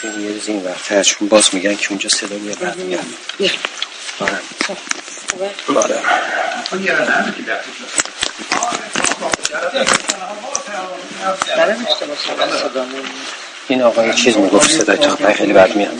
یه روز این ورتر چون باز میگن که اونجا صدا میاد بعد میاد. آره. آره. این آقا یه چیز میگفت صدای تا خیلی بد میاد.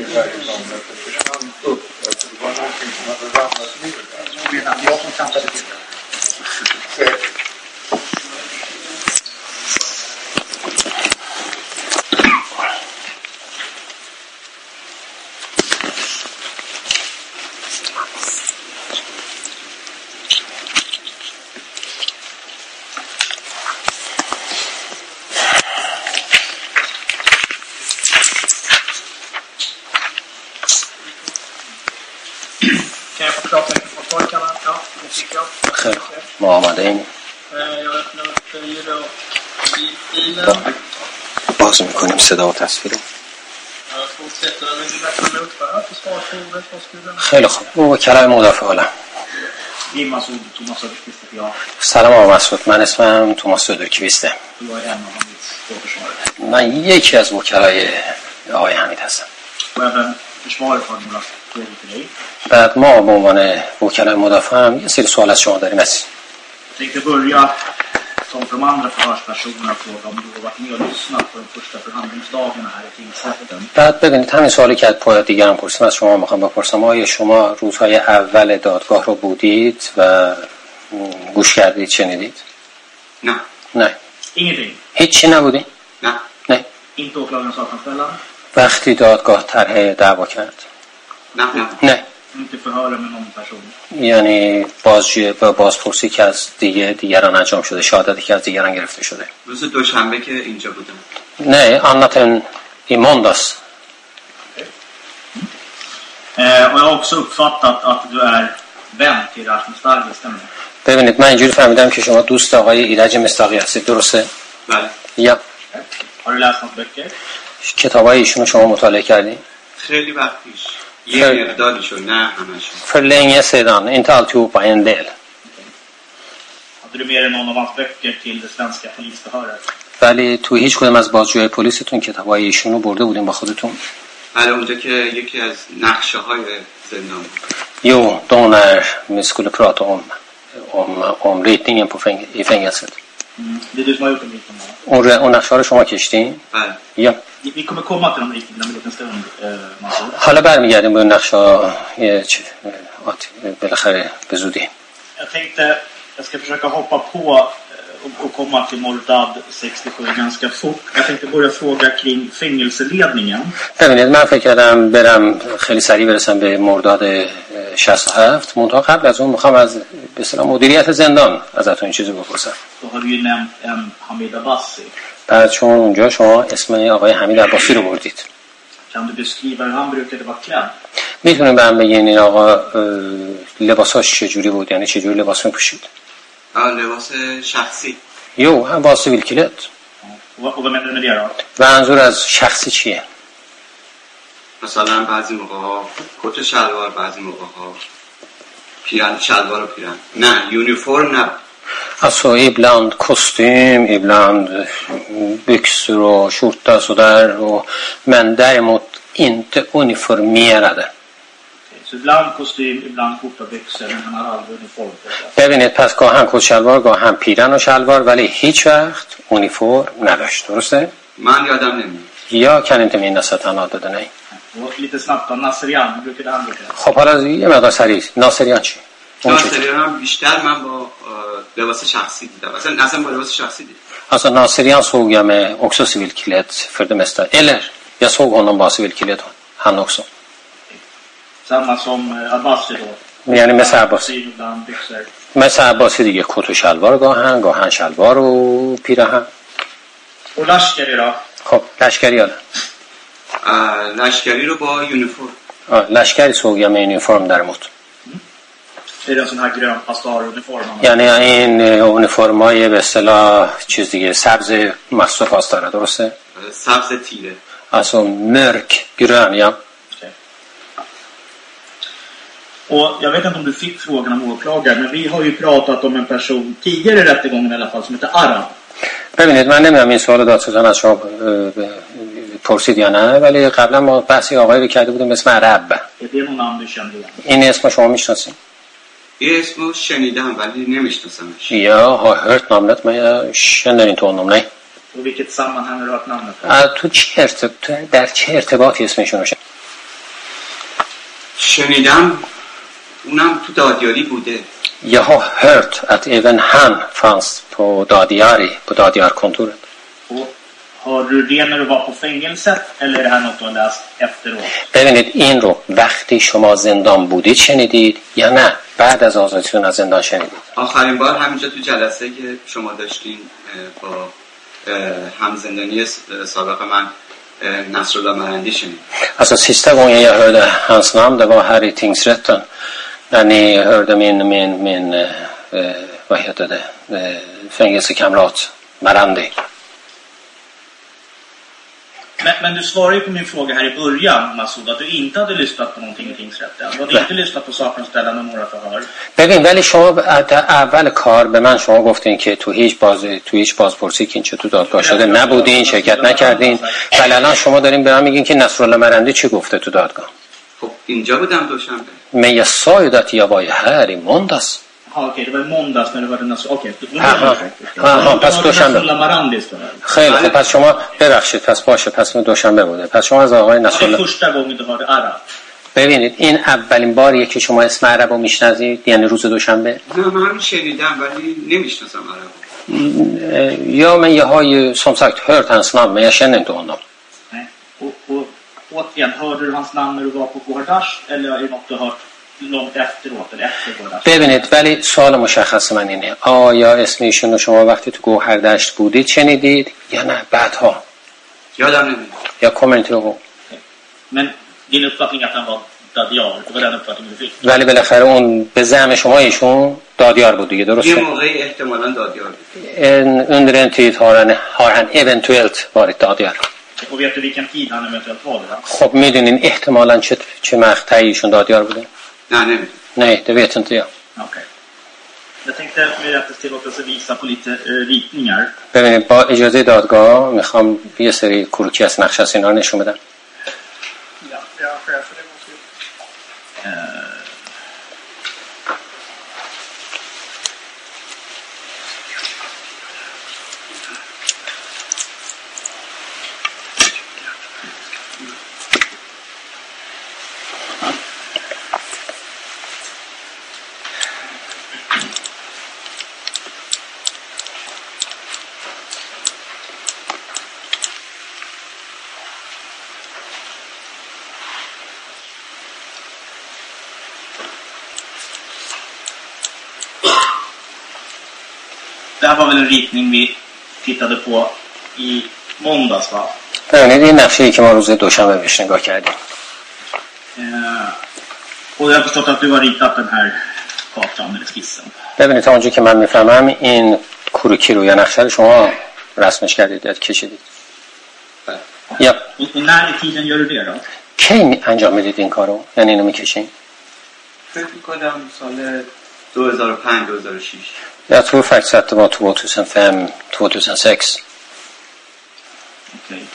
خیلی ما آماده ایم. باز میکنیم صدا و تصویر. خیلی خوب. او وکلای مدافع عالم. سلام آقا مسعود، من اسمم توماس سودرکویسته. من یکی از وکلای آقای حمید هستم. بعد ما به عنوان وکلای مدافع هم یه سری سوال از شما داریم. tänkte börja som för de andra förhörspersonerna fråga om du har varit med och lyssnat på de första förhandlingsdagarna här i tingsrätten. بعد ببینید همین سوالی که از دیگران پرسیدم از شما میخوام بپرسم. آیا شما روزهای اول دادگاه رو بودید و گوش کردید، شنیدید؟ نه. Ingenting. هیچی نبودی؟ نه. Inte åklagaren sakanställan. وقتی دادگاه طرح دعوا کرد؟ نه. Inte förhöra med någon person. یعنی بازپرسی که از دیگران انجام شده، شهادتی که از دیگران گرفته شده. روز دوشنبه که اینجا بودم. نه، annat i måndags. Och jag har också uppfattat att du är vän till Rasmus Stargis, stämmer det? ببینید من اینجوری فهمیدم که شما دوست آقای ایرج مصداقی هستید، درسته؟ بله. یا. Har du läst hans böcker? کتابای ایشونو شما مطالعه کردین؟ خیلی وقت پیش. یه مقداریشو، نه همشون. För länge sedan, inte alltihopa, en del. Hade du med dig någon av hans böcker till det svenska polisförhöret? ولی تو هیچ کدوم از بازجوهای پلیستون کتابای ایشونو برده بودین با خودتون؟ بله، اونجا که یکی از نقشه‌های زندان بود. Jo, då när vi skulle prata om ritningen i fängelset. Det är du som har gjort de ritningarna? اون نقشه رو شما کشتین؟ بله. یا. Vi kommer komma till de ritningarna med en liten stund, Masud. حالا برمیگردیم به نقشه بالاخره به زودی. Jag ska försöka hoppa på och komma till Mordad 67 ganska fort. Jag tänkte börja fråga kring fängelseledningen. ببینید من فکر کردم برم خیلی سریع برسم به مرداد 67. منتها قبل از اون میخوام از به اصطلاح مدیریت زندان ازتون این چیزی بپرسم. Då har du ju nämnt en Hamid Abbasi. بعد چون اونجا شما اسم آقای حمید عباسی رو بردید. Kan du beskriva hur han brukade vara klädd? میتونیم برام بگین این آقا لباساش چجوری بود، یعنی چجوری لباس میپوشید؟ لباس شخصی. یو هم با سیویل کلت. Och vad menar du med det då? منظور از شخصی چیه؟ مثلا بعضی موقع‌ها کت شلوار، بعضی موقع‌ها پیرن شلوار و پیرن. نه، یونیفرم نه. Alltså ibland kostym, ibland byxor och skjorta sådär, men däremot inte uniformerade. Så ibland kostym, ibland skjorta och byxor, men han har aldrig uniform på sig. ببینید پس گاهن کت شلوار، گاهن پیرن و شلوار، ولی هیچ وقت اونیفرم نداشت، درسته؟ من یادم نمیاد. یا kan inte minnas att han hade det, nej. Och lite snabbt då, Nasrian, hur brukade han bruka? خب حالا یه مقدار سریع ناصریان چی؟ ناصریان هم بیشتر من با لباس شخصی دیدم. اصلا با لباس شخصی دیدم. Alltså Nasrian såg jag med också civilklädd för det mesta. Eller jag såg honom bara civilklädd, han också. Samma som Abbasi då. یعنی مثل عباسی. مثل عباسی دیگه کت و شلوار گاهن شلوار و پیراهن. Och Lashkari då? خب لشکری حالا. لشکری رو با یونیفرم. لشکری såg jag med uniform däremot. Är det en sån här grön pastaruniform? یعنی این اونیفرمای به اصطلاح چیز دیگه سبز مستو پاسداره، درسته؟ سبز تیره. Alltså mörk grön, ja. Och jag vet inte om du fick frågan om åklagaren, men vi har ju pratat om en person tidigare i rättegången i alla fall som heter Arab. ببینید من نمیدونم این سوال دادستان از شما پرسید یا نه، ولی قبلا ما بحثی آقایی رو کرده بودیم اسم عرب. این اسم شما میشناسید؟ این اسمو شنیدم ولی نمیشناسمش. یا har hört namnet men jag känner inte honom. Nej. Och vilket sammanhang har du hört namnet? تو در چه ارتباطی اسمشون رو شنیدم اونم تو دادیاری بوده. Jag har hört att även han fanns på Dadiar-kontoret. Har du det när du var på fängelset eller är det här något du har läst efteråt? ببینید این رو وقتی شما زندان بودید شنیدید یا نه بعد از آزادیتون از زندان شنیدید؟ آخرین بار همینجا تو جلسه که شما داشتین با همزندانی سابق من Nasrullah Marandi شنیدم. Alltså sista gången jag hörde hans namn det var här i tingsrätten när ni hörde min vad heter det fängelsekamrat Marandi. Men du svarade ju på min fråga här i början, Masoud, att du inte hade lyssnat på någonting i tingsrätten. Du hade inte lyssnat på sakframställan och några förhör. ببین ولی شما اول کار به من شما گفتین که تو هیچ بازپرسی که این چه تو دادگاه شده نبودین، شرکت نکردین. ولی الان شما دارین به من میگین که نصرالله مرندی چی گفته تو دادگاه؟ خب اینجا بودم دوشنبه. Men jag sa ju att jag var här i måndags. Okej, det var i måndags när du hörde Nasrullah. Okej. پس دوشنبه. خیلی خب پس شما ببخشید پس باشه پس دوشنبه بوده. پس شما از آقای نصرالله första gången du hörde arab. ببینید این اولین باریه که شما اسم عرب رو میشناسید یعنی روز دوشنبه؟ نه من شنیدم ولی نمیشناسم عرب. Ja men jag har ju som sagt hört hans namn men jag känner inte honom. Nej. Och återigen, hörde du hans namn när du var på Gordash eller är det något du har hört långt efteråt eller efter Gordash? ببینید ولی سوال مشخص من اینه آیا اسم ایشون رو شما وقتی تو گوهردشت بودید شنیدید یا نه بعدها؟ یادم نمیاد. یا kommer inte ihåg. Men din uppfattning att han var Dadiar, det var den uppfattningen du fick. ولی بالاخره اون به زعم شما ایشون دادیار بود دیگه درسته؟ یه موقعی احتمالاً دادیار بود. Under en tid har han eventuellt varit دادیار. Och vet du vilken tid han eventuellt var det? خب میدونین احتمالاً چه مقطعی ایشون دادیار بوده؟ نه نمیدونم. Nej, det vet inte jag. Okej. Jag tänkte med rätt tillåtelse visa på lite ritningar. ببینید با اجازه دادگاه میخوام یه سری کروکی از نقشه از اینا نشون بدم. Ja, jag chef för det måste Det här var väl en ritning vi tittade på i måndags va? ببینید این نقشه‌ای که ما روز دوشنبه بهش نگاه کردیم. Och jag har förstått att du har ritat den här kartan eller skissen. ببینید تا اونجا که من میفهمم این کروکی رو یا نقشه رو شما رسمش کردید یا کشیدید. یا Och när i tiden gör du det då? کی انجام میدید این کارو؟ یعنی اینو میکشین؟ فکر می‌کنم سال 2005 2006. Jag tror faktiskt att det var 2005 2006. Okej.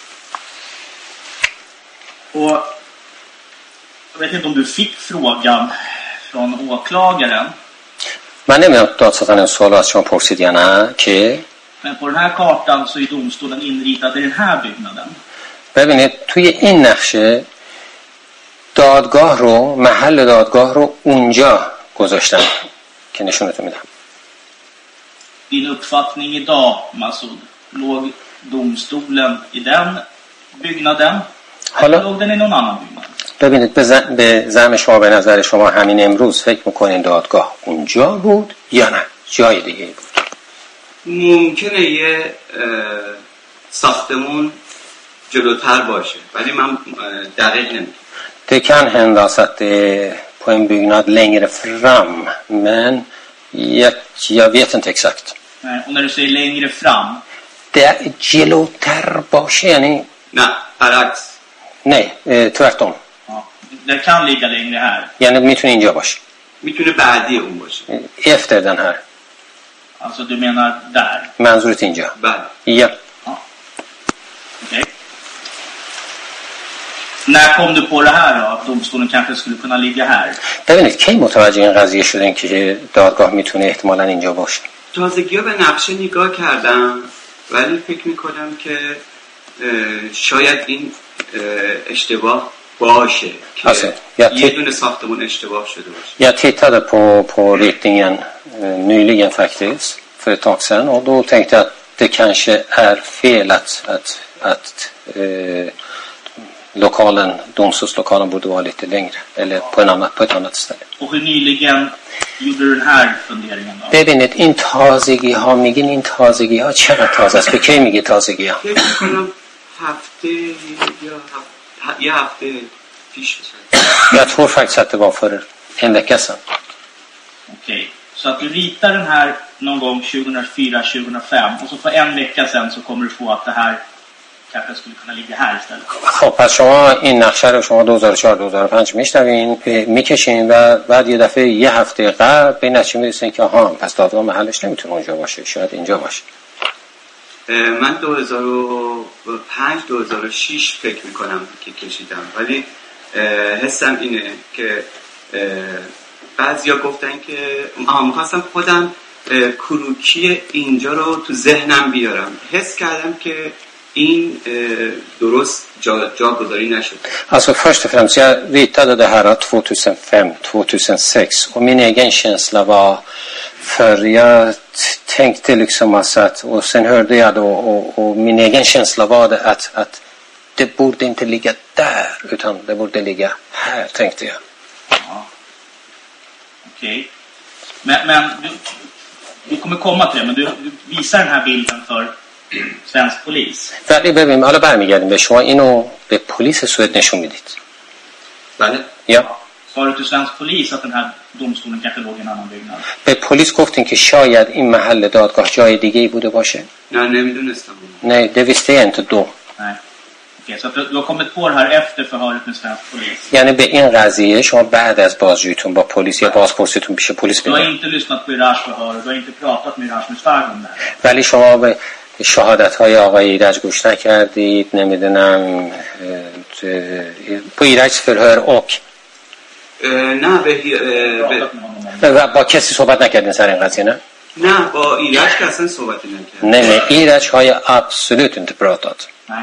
Och jag vet inte om du fick frågan från åklagaren. من نمیدونم دادستان سوال از شما پرسید یا نه که Men på den här kartan så är domstolen inritad i den här byggnaden. ببینید توی این نقشه دادگاه رو محل دادگاه رو اونجا گذاشتن که نشونتون میدم. Din uppfattning idag, Masoud, låg domstolen i den byggnaden eller låg den i någon annan byggnad? ببینید به زعم شما به نظر شما همین امروز فکر میکنین دادگاه اونجا بود یا نه جای دیگه بود؟ ممکنه یه ساختمون جلوتر باشه ولی من دقیق نمیدونم. Det kan hända så att det är på en byggnad längre fram men jag vet inte exakt. Nej, och när du säger längre fram det är جلوتر باشه یعنی نه برعکس. nej tvärtom. Ja, det kan ligga längre här. یعنی میتونه اینجا باشه. میتونه بعدی اون باشه. efter den här. Alltså du menar där. منظورت اینجا. بله. ja. Ja. Okej. När kom du på det här då? Att domstolen kanske skulle kunna ligga här? ببینید کی متوجه این قضیه شدین که دادگاه میتونه احتمالاً اینجا باشه؟ تازگی به نقشه نگاه کردم ولی فکر میکنم که شاید این اشتباه باشه که یه دونه ساختمون اشتباه شده باشه. Jag tittade på ritningen nyligen faktiskt för ett tag sedan och då tänkte jag att det kanske är fel att domstolslokalen borde vara lite längre eller på ett annat ställe. Och hur nyligen gjorde du den här funderingen då? ببینید این تازگی ها میگین این تازگی ها چقدر تازه است؟ به کی میگی تازگی ها؟ فکر کنم یه هفته پیش بشه. Jag tror faktiskt att det var för en vecka sedan. Okej. Så att du ritar den här någon gång 2004-2005 och så för en vecka sedan så kommer du på att det här kanske skulle kunna ligga här istället. خب پس شما این نقشه رو شما 2004-2005 میشنوین میکشین و بعد یه دفعه یه هفته قبل به نتیجه میرسین که آها پس دادگاه محلش نمیتونه اونجا باشه، شاید اینجا باشه. من 2005-2006 فکر میکنم که کشیدم ولی حسم اینه که بعضیا گفتن که میخواستم خودم کروکی اینجا رو تو ذهنم بیارم. حس کردم که این درست جاگذاری نشد. Alltså först och främst jag ritade det här 2005-2006 och min egen känsla var för jag tänkte liksom att och sen hörde jag då och min egen känsla var det att det borde inte ligga där utan det borde ligga här tänkte jag. Ja. Okej. Men du kommer komma till det men du visar den här bilden för svensk polis. ولی ببینیم حالا برمیگردیم به شما اینو به پلیس سوئد نشون میدید. بله. Ja. Sa du till svensk polis att den här domstolen kanske låg i en annan byggnad? به پلیس گفتین که شاید این محل دادگاه جای دیگه ای بوده باشه؟ نه نمیدونستم. Nej, det visste jag inte då. Nej. Okej, så att du har kommit på det här efter förhöret med svensk polis. یعنی به این قضیه شما بعد از بازجوییتون با پلیس یا بازپرسیتون پیش پلیس Du har بدید. inte lyssnat på Irars förhör, du har inte pratat med Irars Musfag om det här. ولی شما به شهادت‌های آقای ایرج گوش نکردید، نمیدونم på ایرجs förhör och نه و با کسی صحبت نکردین سر این قضیه نه؟ نه با ایرج که اصلا صحبتی نکرد. Nej, med Iraj har jag absolut inte pratat. Nej.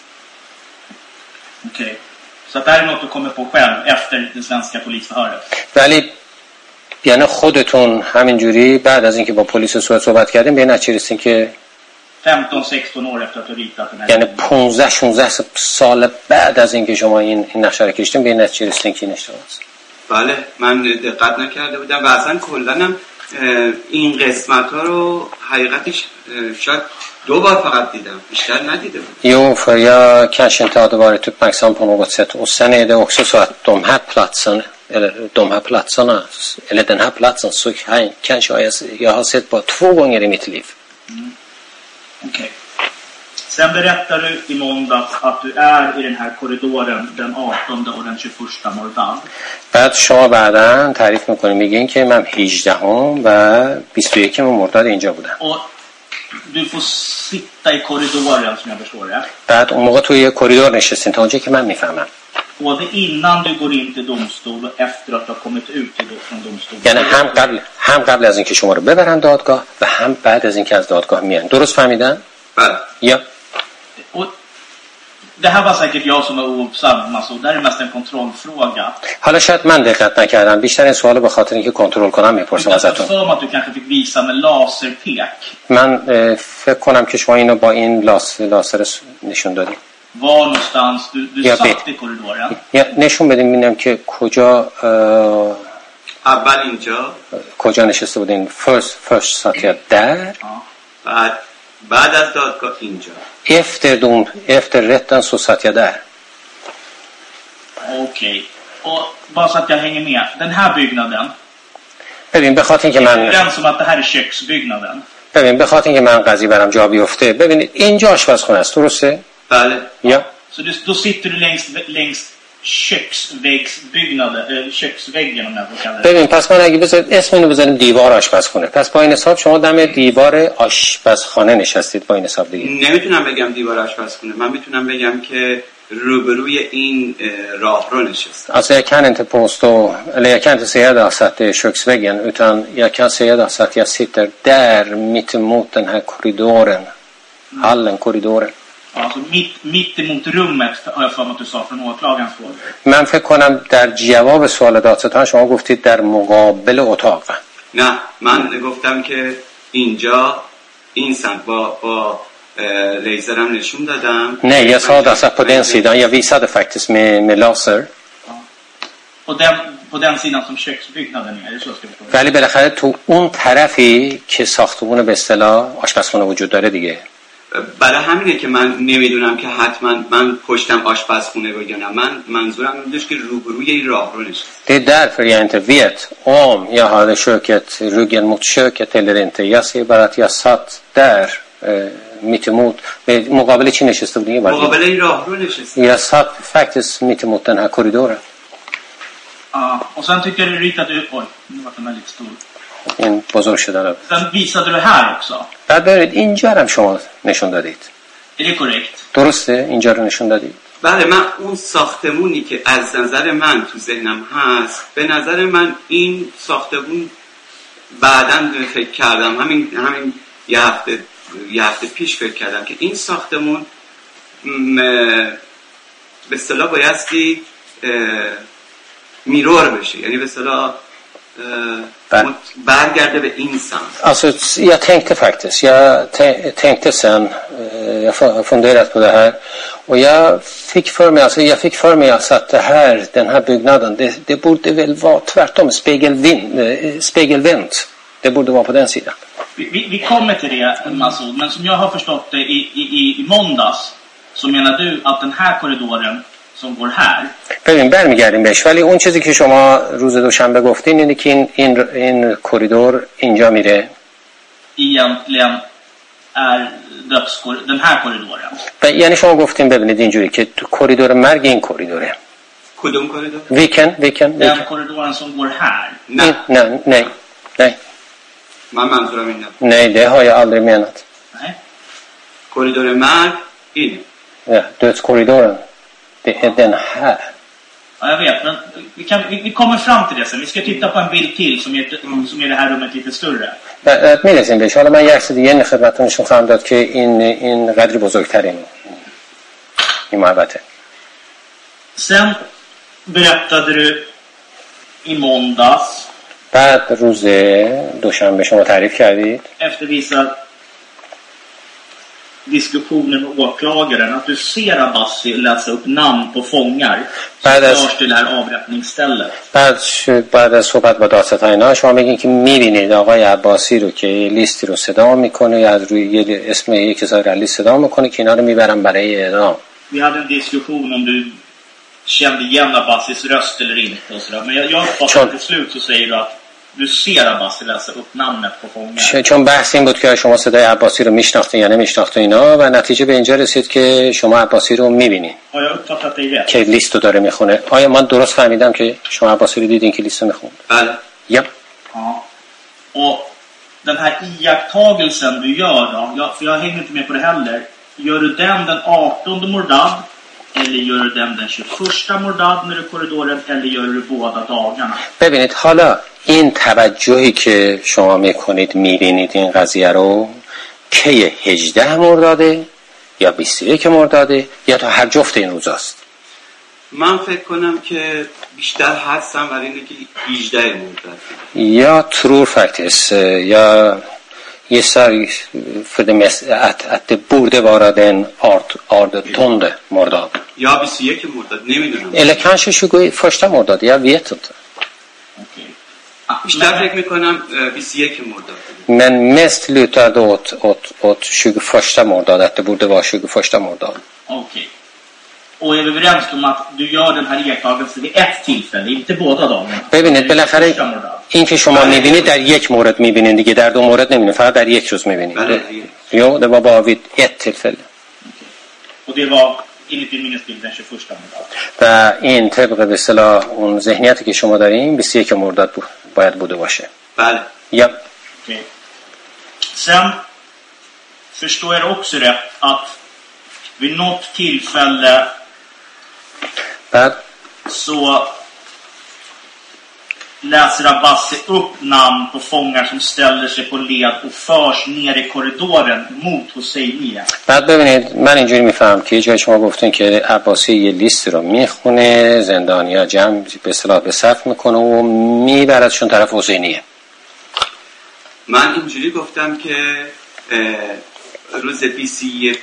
Okej. Så att det här är något du kommer på själv efter det svenska polisförhöret? ولی یعنی خودتون همینجوری بعد از اینکه با پلیس سوئد صحبت کردین به نتیجه رسیدین که 15-16 år efter att du ritat den här. یعنی 15-16 سال بعد از اینکه شما این نقشه رو کشیدین به نتیجه رسیدین که این اشتباه است. بله من دقت نکرده بودم و اصلا کلاً این قسمت ها رو حقیقتش شاید 2 بار فقط دیدم بیشتر ندیده بودم. Jo, för jag kanske inte hade varit uppmärksam på något sätt. Och sen är det också så att de här platserna eller den här platsen så kanske jag har sett på 2 gånger i mitt liv. Mm. Okej. Sen berättar du i måndags att du är i den här korridoren den 18 och den 21 mordad. بعد شما بعداً تعریف میکنید میگین که من 18 و 21 مرداد اینجا بودم. Och du får sitta i korridoren som jag förstår det. بعد اون موقع توی کریدور نشستین تا اونجا که من میفهمم. Både innan du går in till domstol och efter att du har kommit ut från domstol. یعنی هم قبل از اینکه شما رو ببرن دادگاه و هم بعد از اینکه از دادگاه میان. درست فهمیدم؟ بله. یا Och det här var säkert jag som var ouppsam, alltså det är mest en kontrollfråga. حالا شاید من دقت نکردم، بیشتر این سوالو به خاطر اینکه کنترل کنم میپرسم ازتون. för att du kanske fick visa med laserpek. من فکر کنم که شما اینو با این لاسر نشون دادین. Var någonstans du satt i korridoren? یا نشون بدین ببینم که کجا اول اینجا کجا نشسته بودین. Först satt jag där. بعد از دادگاه اینجا. Efter rätten så satt jag där. Okej. Och bara så att jag hänger med. Den här byggnaden. ببین به خاطر اینکه من Den som att det här är köksbyggnaden. ببین به خاطر اینکه من قضیه برام جا بیفته. ببینید اینجا آشپزخونه است، درسته؟ بله. یا Så då sitter du längs köksväggen om jag får kalla det. ببین پس من اگه بذارید اسم اینو بذاریم دیوار آشپزخونه، پس با این حساب شما دم دیوار آشپزخانه نشستید با این حساب دیگه. نمیتونم بگم دیوار آشپزخونه، من میتونم بگم که روبروی این راهرو نشستم. Alltså jag kan inte påstå, eller jag kan inte säga det att det är köksväggen, utan jag kan säga det att jag sitter där mitt emot den här korridoren. Hallen, korridoren. Alltså mitt emot rummet har jag för mig att du sa från åklagarens fråga. من فکر کنم در جواب سوال دادستان شما گفتید در مقابل اتاق. نه من گفتم که اینجا این سمت با لیزرم نشون دادم. Nej, jag sa det på den sidan. Jag visade faktiskt med laser. På den sidan som köksbyggnaden är, det så ska vi förstå. ولی بالاخره تو اون طرفی که ساختمون به اصطلاح آشپزخونه وجود داره دیگه. برای همینه که من نمیدونم که حتما من پشتم آشپزخونه بود یا نه. من منظورم این بود که روبروی این راهرو نشست. Det är därför jag inte vet om jag hade köket ryggen mot köket eller inte. Jag ser bara att jag satt där mitt emot. مقابل چی نشسته بودی؟ مقابل این راهرو نشسته. Jag satt faktiskt mitt emot den här korridoren. Och sen tycker du Rita du oj, nu var den väldigt stor. این بزرگ شدن. Sen visade du här också. بعد برید اینجا هم شما نشون دادید. Är det korrekt? درسته؟ اینجا رو نشون دادید. بله من اون ساختمونی که از نظر من تو ذهنم هست به نظر من این ساختمون بعداً فکر کردم همین یه هفته پیش فکر کردم که این ساختمون به اصطلاح بایستی میرور بشه یعنی به اصطلاح برگرده به این سمت. Alltså jag tänkte faktiskt tänkte sen jag funderat på det här och jag fick för mig att det här den här byggnaden det borde väl vara tvärtom spegelvänt. Det borde vara på den sidan. Vi kommer till det Masoud, men som jag har förstått det i måndags så menar du att den här korridoren som går här. ببین برمیگردیم بهش ولی اون چیزی که شما روز دوشنبه گفتین اینه که این کوریدور اینجا میره. Egentligen är den här korridoren. یعنی شما گفتین ببینید اینجوری که کوریدور مرگ این کوریدوره. کدوم کوریدور؟ ویکن. Den korridoren som går här. Nej. من منظورم اینه. Nej, det har jag aldrig menat. Nej. کوریدور مرگ اینه. Ja, dödskorridoren. Det är den här. Ja, jag vet, men vi kommer fram till det sen. Vi ska titta på en bild till som är det här rummet lite större. میرسیم بهش. حالا من یه عکس دیگه خدمتتون نشون خواهم داد که این قدری بزرگتره این محبته. Sen berättade du i måndags. بعد روز دوشنبه شما تعریف کردید. Efter vissa diskussionen med åklagaren att du ser Abbasi läsa upp namn på fångar som förs till det här avrättningsstället. بعد از صحبت با دادستان شما میگین که میبینید آقای عباسی رو که لیستی رو صدا میکنه یا از روی اسم یک کسای لیست صدا میکنه که اینا رو میبرن برای اعدام. Vi hade en diskussion om du kände igen Abbasis röst eller inte och sådär. Men jag fattar till slut så säger du att du ser Abbasi läsa upp namnet på fångar. چون بحث این بود که شما صدای عباسی رو میشناختین یا نمیشناختین اینا و نتیجه به اینجا رسید که شما عباسی رو میبینین. آیا uppfattat dig rätt? که لیست رو داره میخونه. آیا من درست فهمیدم که شما عباسی رو دیدین که لیست رو میخونه؟ بله. Ja. Ja. Och den här iakttagelsen du gör då, för jag hänger inte med på det heller. Gör du den 18 mordad eller gör du den 21 mordad när du korridoren eller gör du båda dagarna? ببینید حالا این توجهی که شما میکنید میبینید این قضیه رو که 18 مرداده یا 21 مرداده یا تا هر جفت این روزاست. من فکر کنم که بیشتر هستم برای اینه که 18 مرداد. Jag tror faktiskt gissar för det mest att det borde vara den 18 mordad. یا 21 مرداد نمیدونم. Eller kanske 21 mordad, jag vet inte. Okej. بیشتر فکر میکنم 21 مرداد. Men mest lutar det åt 21 mordad, att det borde vara 21 mordad. Okej. Och är vi överens om att du gör den här iakttagelsen vid ett tillfälle, inte båda dagarna? ببینید بالاخره این که شما میبینید در یک مورد میبینید دیگه در دو مورد نمیبینید فقط در یک روز میبینید. Jo, det var bara vid ett tillfälle. Och det var enligt din minnesbild den 21 mordad. و این طبق به اصطلاح اون ذهنیتی که شما دارین 21 مرداد باید بوده باشه. بله. Ja. Okej. Sen förstår jag också rätt att vid något tillfälle بعد så läser Abbasi upp namn på fångar som ställer sig på led och förs ner i korridoren mot Hosseiniye. بعد ببینید من اینجوری میفهم که جای شما گفتین که عباسی یه لیست رو میخونه، زندانیا جمع به اصطلاح به صف میکنه و میبردشون طرف حسینیه. من اینجوری گفتم که روز 21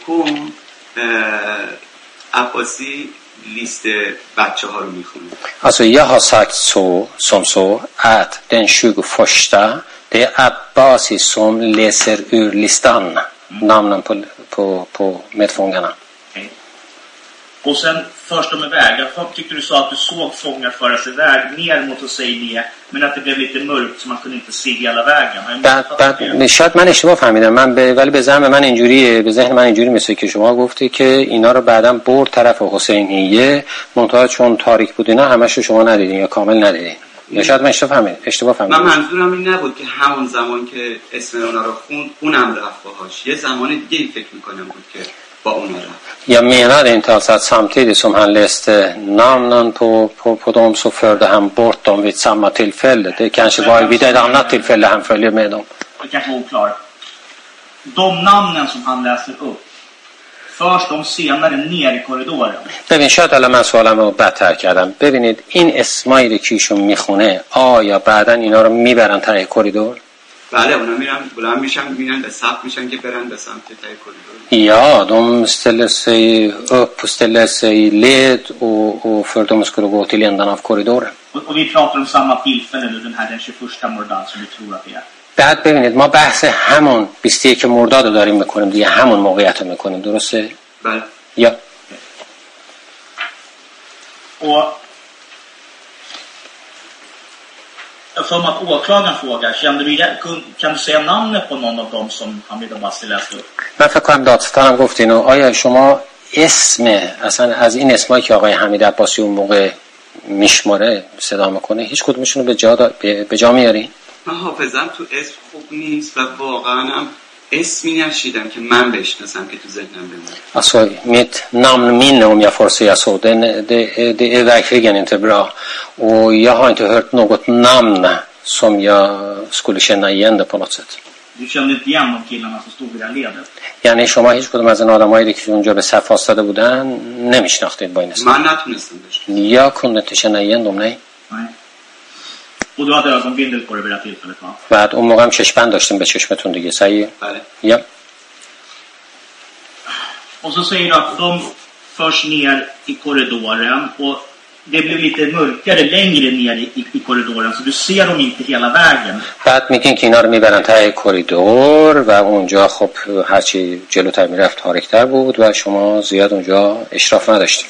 عباسی لیست بچه ها رو میخونه. Alltså jag har sagt som så att den 21 det är Abbasi som läser ur listan namnen på medfångarna. Okay. Och sen förs de iväg. Jag tyckte du sa att du såg fångar föras iväg ner mot Hosseiniye, men att det blev lite mörkt så man kunde inte se hela vägen. بعد شاید من اشتباه فهمیدم، ولی به ذهن من اینجوریه، به ذهن من اینجوری مثل که شما گفتی که اینا رو بعداً برد طرف حسینیه، منتها چون تاریک بود اینا همش رو شما ندیدین یا کامل ندیدین. یا شاید من اشتباه فهمیدم. من منظورم این نبود که همون زمان که اسم اونا رو اونم رفت باهاش، یه زمان دیگه فکر میکنم بود که با اونا رفت. Jag menade inte alltså att samtidigt som han läste namnen på dem så förde han bort dem vid samma tillfälle. Det kanske var vid ett annat tillfälle han följer med dem. Det kanske var oklart. De namnen som han läser upp, förs de senare ner i korridoren? ببین شاید الان من سوالم رو بدتر کردم. ببینید این اسمایی که ایشون میخونه آیا بعداً اینا رو میبرن ته کریدور؟ بله اونا میرن بلند میشن میرن به صف میشن که برن به سمت ته کریدور. Ja, de ställer sig upp och ställer sig i led och för att de skulle gå till ändan av korridoren. Och vi pratar om samma tillfälle nu, den här den 21 Mordad som vi tror att det är. بعد ببینید ما بحث همون 21 مرداد رو داریم میکنیم دیگه، همون موقعیت رو میکنیم، درسته؟ بله. یا Och för att åklagaren frågar, kan du säga namnet på någon av dem som Hamid Abbasi läste upp? من فکر کنم دادستانم گفت اینو، آیا شما اسم اصلا از این اسمایی که آقای حمید عباسی اون موقع میشماره صدا میکنه هیچ کدومشون رو به جا میاری؟ من حافظم تو اسم خوب نیست و واقعا هم اسمی نشیدم که من بشناسم که تو ذهنم بمونه. Alltså mitt namnminne om jag får säga så, det är verkligen inte bra. Och jag har inte hört något namn som jag skulle känna igen det på något sätt. Du kände inte igen de killarna som stod vid det ledet? یعنی شما هیچ کدوم از این آدمایی که اونجا به صف وایساده بودن نمیشناختید با این اسم؟ من نتونستم بشناسم. یا kunde inte känna igen dem, nej. Nej. Och du hade ögonbindel på dig vid det tillfället, va? بعد اون موقع هم چشمند داشتیم به چشمتون دیگه، صحیح؟ بله. یا Och så säger du att de förs ner i korridoren och det blev lite mörkare längre ner i korridoren så du ser dem inte hela vägen. بعد میگین که اینا رو میبرن ته کریدور و اونجا خب هرچی جلوتر میرفت تاریک‌تر بود و شما زیاد اونجا اشراف نداشتید.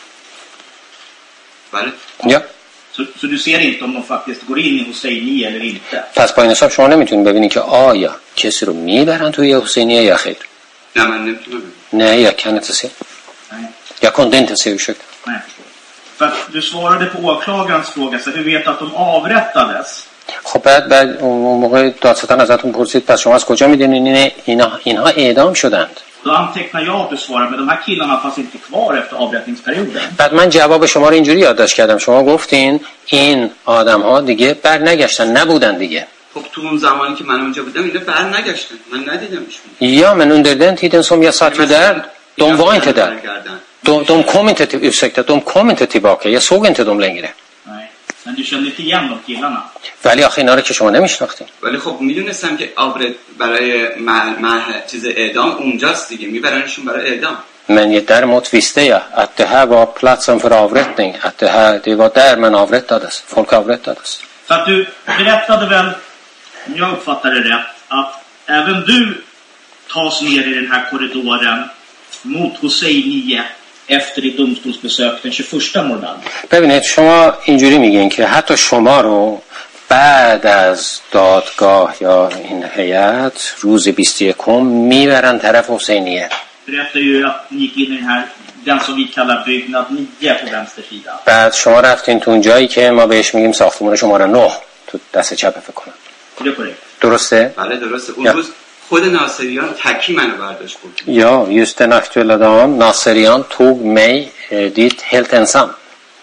بله. یا Så du ser inte om de faktiskt går in i Hosseiniye eller inte. پس با این حساب شما نمیتونید ببینید که آیا کسی رو میبرن توی حسینیه یا خیر. نه من نمیتونم. نه jag kan inte se. Nej. Jag kunde inte se, ursäkta. Nej, jag förstår. För att du svarade på åklagarens fråga så du vet att de avrättades. خب بعد اون موقع دادستان ازتون پرسید پس شما از کجا میدونید اینها اعدام شدند؟ Då antecknar jag att du svarar, men de här killarna fanns inte kvar efter avrättningsperioden. بعد من جواب شما رو اینجوری یادداشت کردم، شما گفتین این آدم‌ها دیگه بر نگشتن، نبودن دیگه. خب تو اون زمانی که من اونجا بودم اینا بر نگشتن، من ندیدمشون. Ja, men under den tiden som jag satt ju där, de var inte där. De kom inte till, ursäkta, de kom inte tillbaka. Jag såg inte dem längre. Nej, men du kände inte igen de killarna. ولی آخه اینا رو که شما نمیشناختین. ولی خب میدونستم که آبرت برای چیز اعدام اونجاست دیگه، میبرنشون برای اعدام. Men däremot visste jag att det här var platsen för avrättning, att det var där man avrättades, folk avrättades. För att du berättade väl, om jag uppfattade det rätt, att även du tas ner i den här korridoren mot Hosseiniye efter ditt domstolsbesök den 21 Mordad. ببینید شما اینجوری میگین که حتی شما رو بعد از دادگاه یا این هیئت روز 21 میبرن طرف حسینیه. Berättar ju att ni gick in i den här, den som vi kallar byggnad 9 på vänster sida. بعد شما رفتین تو اون جایی که ما بهش میگیم ساختمان شماره 9 تو دست چپ فکر کنم. Är det korrekt? درسته؟ بله درسته. اون روز خود ناصریان تکی منو برداشت برد. Ja, just den aktuella dagen Nasserian tog mig dit helt ensam.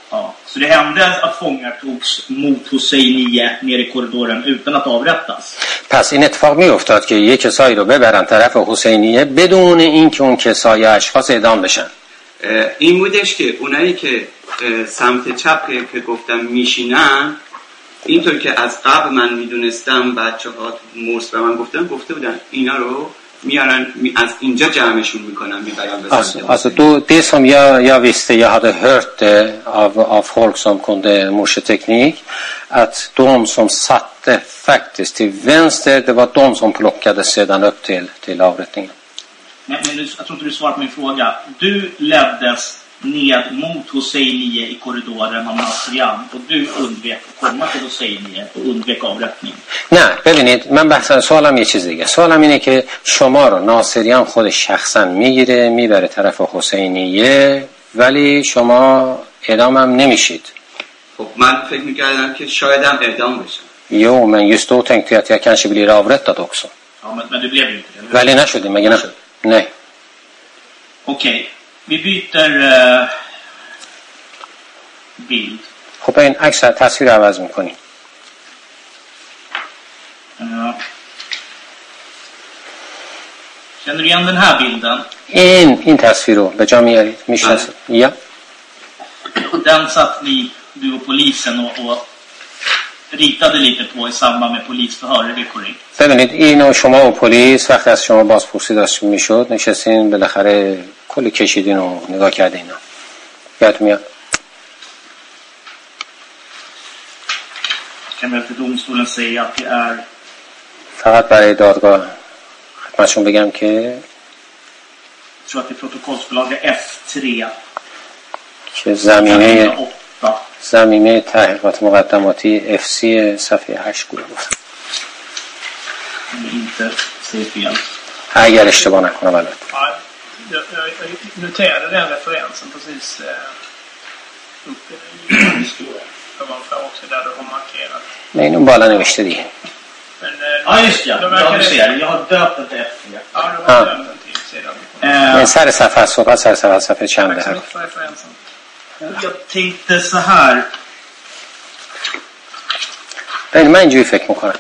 Så det hände att fångar togs mot Hosseinieh nere i korridoren utan att avrättas. پس این اتفاق می افتاد که یک کسایی رو ببرن طرف حسینیه بدون اینکه اون کسای اشخاص اعدام بشن. این بودش که اونایی که سمت چپ که گفتم میشینن، اینطور که از قبل من میدونستم بچه‌ها مرس به من گفته بودن اینا رو میارن از اینجا جمعشون میکنن میبرن به سمت. Alltså det som jag visste, jag hade hört det av folk som kunde morseteknik, att de som satte faktiskt till vänster, det var de som plockade sedan upp till avrättningen. Men jag tror inte du svarar på min fråga. Du leddes ned mot Hosseinieh i korridoren av Nasrian och du undvek att komma till Hosseinieh och undvek avrättning. نه ببینید، من بحث سوالم یه چیز دیگه. سوالم اینه که شما رو ناصریان خود شخصا میبره طرف حسینیه ولی شما اعدامم نمیشید. خب من فکر میکردم که شایدم اعدام بشم. Jo, men just då tänkte jag att jag kanske blir avrättad också. Ja, men det blev ju inte det. ولی نشدیم مگه نه؟ نه. Okej, vi byter bild. خب این عکس تصویر عوض میکنیم. Känner du igen den här bilden? این تصویر رو به جا میارید میشناسید؟ یا Den satt du och polisen och ritade lite på i samband med polisförhör, är det korrekt? ببینید اینو شما و پلیس وقتی از شما بازپرسی داشت میشد نشستین بالاخره کلی کشیدین و نگاه کردین. یادت میاد؟ Kan väl för domstolen säga att det är فقط برای دادگاه خدمتشون بگم که jag tror att det är protokollsbelaga F3 که زمینه تحقیقات مقدماتی FC صفحه 8 گفت. inte säger fel. اگر اشتباه نکنم البته. Jag noterade den referensen precis uppe i historien. Det var en fråga också där du har markerat. Men inom بالا نوشته دیگه. Ja just det, jag ser. Jag har döpt den till F3. Ja, du har döpt den till sidan. Men سر صفحه صحبت سر صفحه چنده Tack så här. mycket för referensen. Jag tänkte så här. من اینجوری فکر میکنم.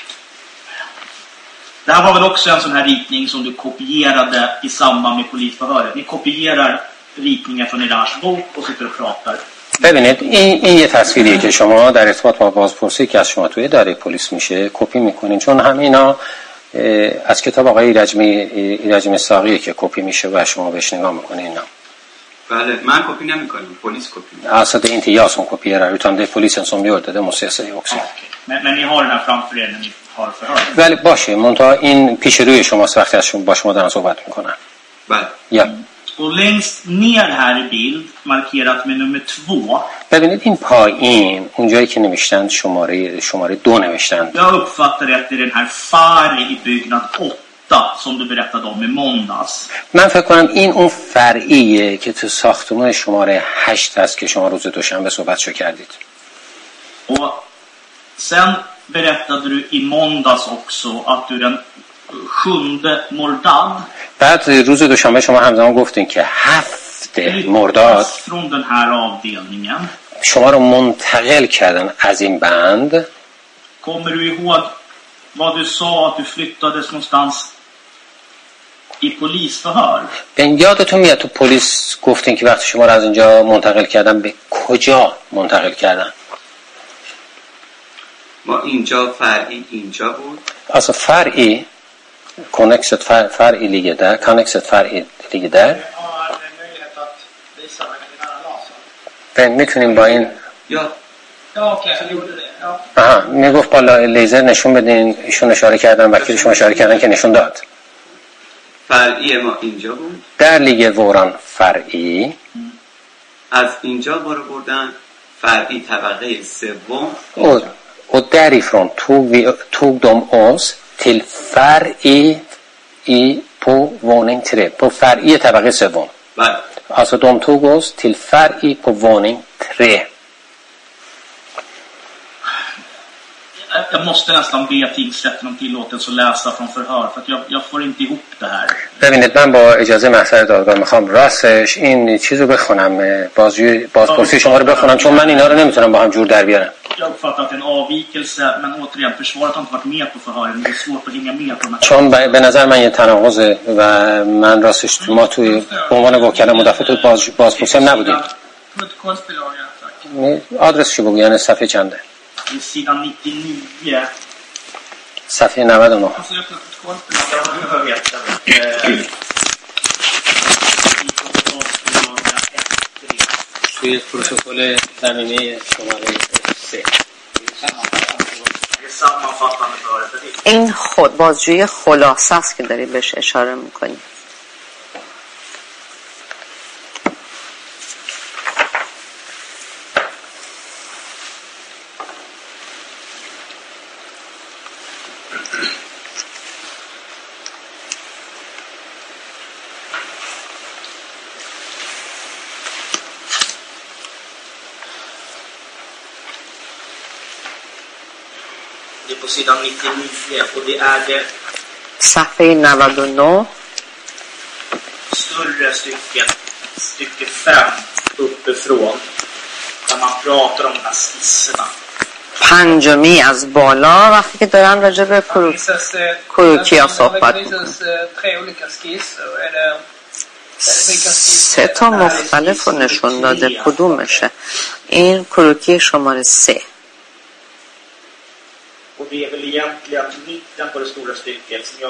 Det här var väl också en sån här ritning som du kopierade i samband med polisförhöret. Ni kopierar ritningar från Irars bok och sitter och pratar. ببینید این یه تصویریه که شما در ارتباط با بازپرسی که از شما توی اداره پلیس میشه کپی میکنین، چون همه اینا از کتاب آقای ایرج مصداقیه که کپی میشه و شما بهش نگاه میکنین. اینا بله من کپی نمیکنم، پلیس کپی میکنه. Alltså det är inte jag som kopierar utan det är polisen som gör det måste jag säga också. Men ni har den här framför er när ni har förhör. ولی باشه منتها این پیش روی شماست وقتی از شما با شما دارن صحبت میکنن. بله. یا Och längst ner här i bild markerat med nummer 2. ببینید این پایین اونجایی که نوشتن شماره 2 نوشتن. Jag uppfattar att det är den här Fari i byggnad 8 som du berättade om i måndags. من فکر کنم این اون فرعیه که تو ساختمان شماره 8 هست که شما روز دوشنبه صحبتشو کردید. Och sen berättade du i måndags också att du den 7 مرداد بعد روز دوشنبه شما همزمان گفتین که 7 مرداد från den här avdelningen. شما رو منتقل کردن از این بند. Kommer du ihåg vad du sa att du flyttades någonstans i polisförhör? یادتون میاد تو پلیس گفتین که وقتی شما رو از اینجا منتقل کردن به کجا منتقل کردن؟ ما اینجا فرعی اینجا بود. Alltså فرعی connexet فرعی ligger där, connexet فرعی ligger där. Ben میتونیم با این یا okej, så gjorde det. Ja. آها میگفت با لیزر نشون بدین، ایشون اشاره کردن وکیل شما اشاره کردن که نشون داد. فرعی ما اینجا بود. در ligger våran فرعی. از اینجا بردن فرعی طبقه سوم. Och därifrån tog de oss till فرعی på våning 3, på فرعی طبقه سوم. بله. Alltså de tog oss till فرعی på våning 3. Jag måste nästan be tingsrätten om tillåtelse att läsa från förhör för att jag får inte ihop det här. ببینید من با اجازه محضر دادگاه میخوام راستش این چیزو بخونم بازپرسی شما رو بخونم چون من اینا رو نمیتونم با هم جور در بیارم. Jag uppfattar att en avvikelse men återigen försvaret har inte varit med på förhören. Det är svårt att hänga med på de här. چون به نظر من یه تناقضه و من راستش ما توی به عنوان وکلا مدافع تو بازپرسی هم نبودیم. آدرس چی بگو یعنی صفحه چنده؟ Sidan 99. صفحه 99. توی پروتکل زمینه شماره 3 این خود بازجویی خلاصه است که داری بهش اشاره میکنی. På sidan 99 och det är det صفحه 99 större stycke 5 uppifrån där man pratar om de här skisserna. پنجمی از بالا وقتی که دارن راجع به کروکی ها صحبت میکنن. سه تا مختلف رو نشون داده کدومشه؟ این کروکی شماره 3 och det är väl egentligen mitten på det stora stycket som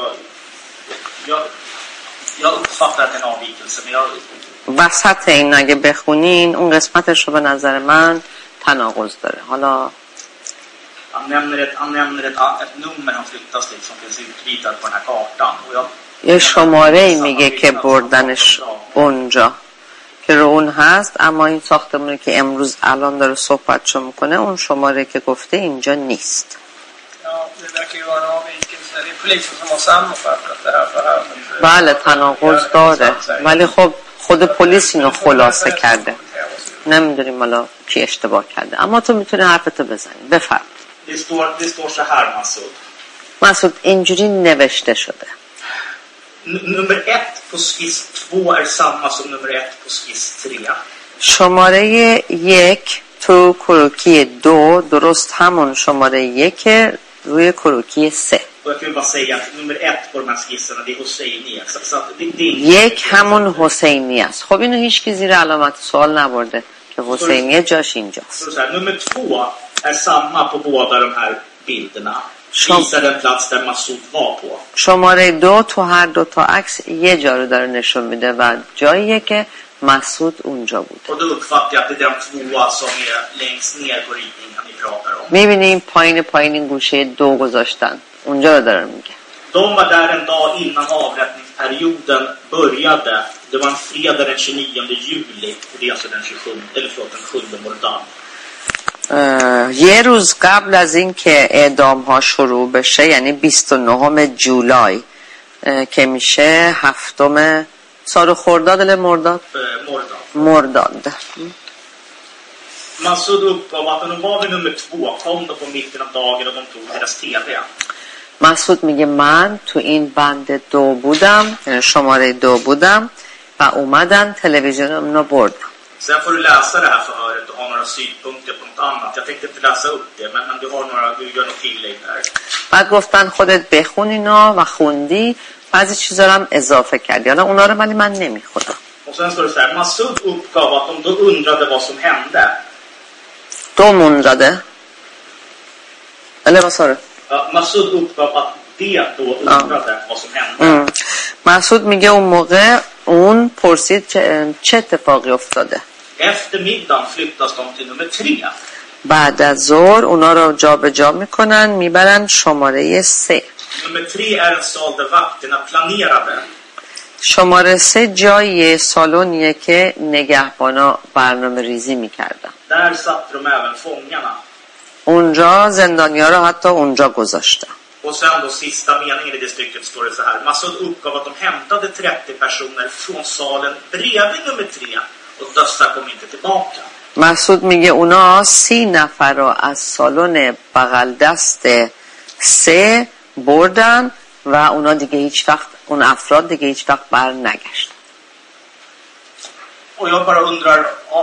jag uppfattar att en avvikelse men jag وسط این اگه بخونین اون قسمتش رو به نظر من تناقض داره. حالا han nämner ett nummer han flyttas till som finns utritad på den här kartan och jag یه شماره میگه که بردنش اونجا که رو اون هست اما این ساختمونی که امروز الان داره صحبتشو میکنه اون شماره که گفته اینجا نیست. بله تناقض داره ولی خب خود پلیس اینو خلاصه کرده نمیدونیم حالا کی اشتباه کرده اما تو میتونی حرفتو بزنی. بفرم. det står så här مسعود اینجوری نوشته شده. Nummer 1 på skiss 2 är samma som nummer 1 på skiss 3. شماره 1 تو کروکی 2 درست همون شماره 1 روی کروکی 3. Och jag kan bara säga att nummer 1 på de här skisserna det är Hosseini. Så det یک همون حسینی است. خب اینو هیچ کی زیر علامت سوال نبرده که حسینی جاش اینجاست. Så här, nummer 2 är samma på båda de här bilderna. Visar den plats där Massoud var på. شماره 2 تو هر دو تا عکس یه جا رو داره نشون میده و جاییه که مسعود اونجا بود. Och då uppfattar jag att det är den 2 som är längst ner på ritningen ni pratar om. میبینیم پایین این گوشه 2 گذاشتن. اونجا رو داره میگه. De var där en dag innan avrättningsperioden började. Det var en fredag den 29 juli. Och det är alltså den 27 eller förlåt den 7 Mordad. یه روز قبل از این که اعدام ها شروع بشه یعنی 29 جولای که میشه 7 سال خرداد مرداد. Massoud uppgav att de var vid nummer 2 kom då på mitten av dagen och de tog deras TV. مسعود میگه من تو این بند 2 بودم شماره 2 بودم و اومدن تلویزیونم رو بردم. Sen får du läsa det här förhöret och ha några synpunkter på något annat. Jag tänkte inte läsa upp det men du har du gör något tillägg där. بعد گفتن خودت بخون اینا و خوندی بعضی چیزا رو هم اضافه کردی. حالا اونا رو ولی من نمیخونم. Och sen står det så här Massoud uppgav att de då undrade vad som hände. De undrade? Eller vad sa du? Massoud uppgav att det då undrade vad som hände. مسعود میگه اون موقع اون پرسید چه اتفاقی افتاده. Efter middagen flyttas de till nummer 3. بعد از ظهر اونا رو جابجا میکنن میبرن شماره 3. Nummer 3 är en sal där vakterna planerade. شماره 3 جای سالونیه که نگهبانا برنامه ریزی میکردن. Där satt de även fångarna. اونجا زندانیا رو حتی اونجا گذاشتن. Och sen då sista meningen i det stycket står det så här. Massoud uppgav att de hämtade 30 personer från salen bredvid nummer 3 och dessa kom inte tillbaka. مسعود میگه اونا 30 نفر رو از سالن بغل دست 3 بردن و اونا دیگه هیچ وقت اون افراد دیگه هیچ وقت بر نگشت. Och jag bara undrar,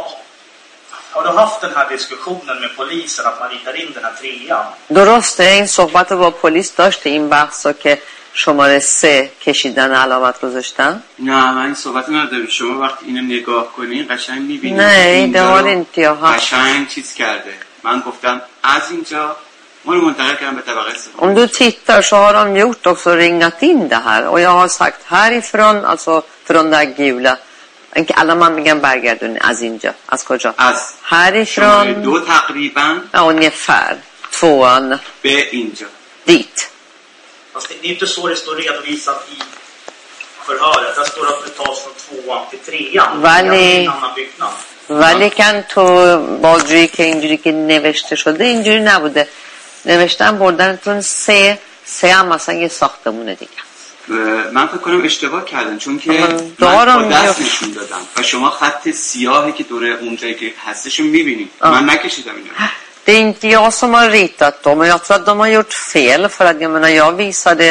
har du haft den här diskussionen med polisen att man ritar in den här 3:an? درسته این صحبت با پلیس داشته این بحثا که شماره 3 کشیدن علامت گذاشتن؟ نه من این صحبت ندارم. شما وقتی اینو نگاه کنین قشنگ میبینید Nej, det har inte jag haft. قشنگ چیز کرده. من گفتم از اینجا ما رو منتقل کردم به طبقه سوم. Om du tittar så har de gjort också ringat in det här och jag har sagt härifrån, alltså från det gula. Alla man میگن برگردونی از اینجا. از کجا؟ از شماره härifrån 2 تقریبا ungefär 2:an به اینجا. dit. Fast det är inte så det står redovisat i förhöret. Det står att det tas från 2:an till 3:an. Vale. Det är en annan byggnad. ولی کن تو بازجویی که اینجوری که نوشته شده اینجوری نبوده. نوشتن بردنتون 3 هم مثلا یه ساختمونه دیگه. من فکر کنم اشتباه کردن چون که من دارم با دست نشون دادم و شما خط سیاهی که دور اونجایی که هستش رو میبینید. من نکشیدم اینو. Det är inte jag som har ritat dem och jag tror att de har gjort fel för att jag menar jag visade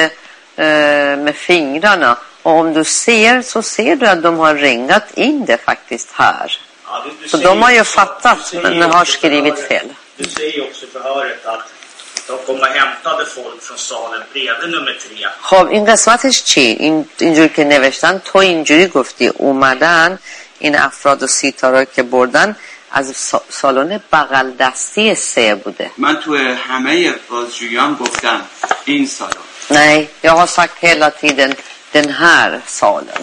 med fingrarna och om du ser så ser du att de har ringat in det faktiskt här. Ja, du Så de har ju fattat men har skrivit fel. Du säger också i förhöret att de kom och hämtade folk från salen bredvid nummer 3. خب این قسمتش چی؟ اینجوری که نوشتن تو اینجوری گفتی اومدن این افراد و سیتارا که بردن از سالن بغل دستی 3 بوده. من تو همه بازجویان گفتم این سالن. Nej, jag har sagt hela tiden den här salen.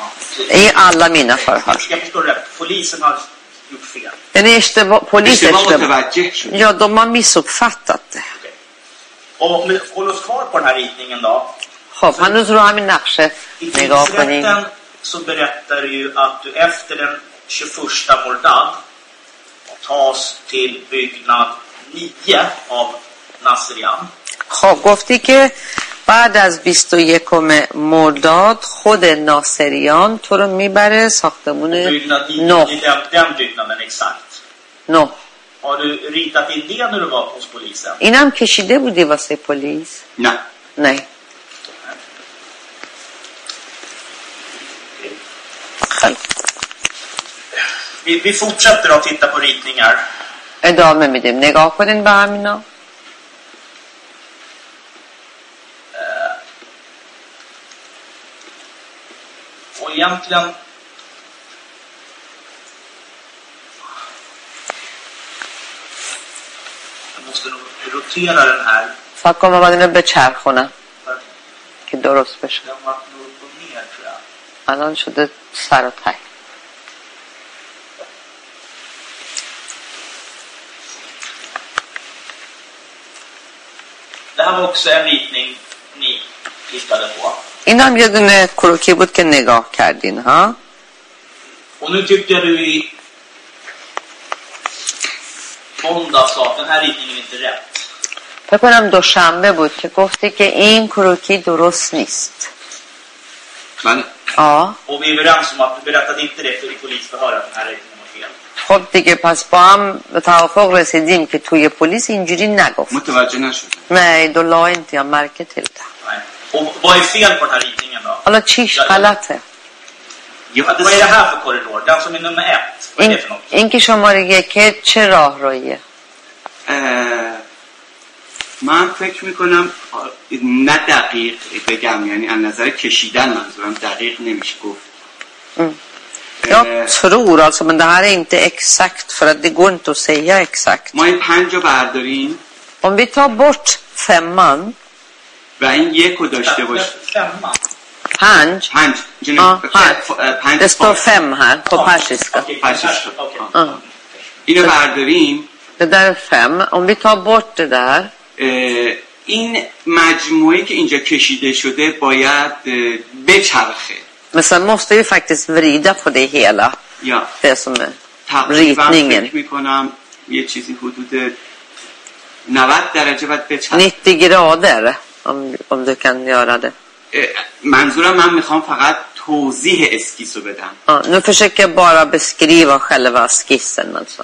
I alla mina förhör. Jag förstår det. Polisen har gjort fel. Den är polisen متوجه شد. ja, de har missuppfattat det. Okej. Och om vi håller oss kvar på den här ritningen då. خب هنوز رو همین نقشه I نگاه کنیم. tingsrätten så berättar du ju att du efter den 21 Mordad tas till byggnad 9 av Nasrian. خب گفتی که بعد از 21 مرداد خود ناصریان تو رو میبره ساختمون Byggnad 9, نو den byggnaden exakt. نو Har du ritat in det när du var hos polisen? اینم کشیده بودی واسه پلیس؟ نه. نه. خیلی Vi fortsätter att titta på ritningar. ادامه میدیم نگاه کنین به همینا. Och egentligen jag måste nog rotera den här. فکر کنم باید اینو بچرخونم که درست بشه. Den var nog upp och ner tror jag. الان شده سر و ته. Det här var också en ritning ni tittade på. این هم یه دونه کروکی بود که نگاه کردین ها. Och nu tyckte jag du i måndag sa att den här ritningen är inte rätt. فکر کنم دوشنبه بود که گفتی که این کروکی درست نیست. بله. Och vi är överens om att du berättade inte det för i polisförhör att den här ritningen var fel. خب دیگه پس با هم به توافق رسیدیم که توی پلیس اینجوری نگفت. متوجه نشدم. Nej, då la inte jag märke till det. Nej. Och vad är fel på den här ritningen då? حالا چیش غلطه؟ Vad är det här för korridor? Den som är nummer 1. Vad är det för något? این که شماره 1 چه راهرویه؟ من فکر میکنم نه دقیق بگم یعنی از نظر کشیدن منظورم دقیق نمیشه گفت. Jag tror alltså, men det här är inte exakt för att det går inte att säga exakt. ما این 5 رو برداریم Om vi tar bort 5 و این 1 رو داشته باشیم. 5. 5 5 det står 5 här på persiska. اینو برداریم Det där är 5. Om vi tar bort det där. این مجموعه که اینجا کشیده شده باید بچرخه. Men sen måste vi faktiskt vrida på det hela. Ja. Det som är تقریبا ritningen. فکر میکنم یه چیزی حدود 90 درجه باید بچرخه. 90 grader om du kan göra det. منظورم من میخوام فقط توضیح اسکیسو بدم. Nu försöker jag bara beskriva själva skissen alltså.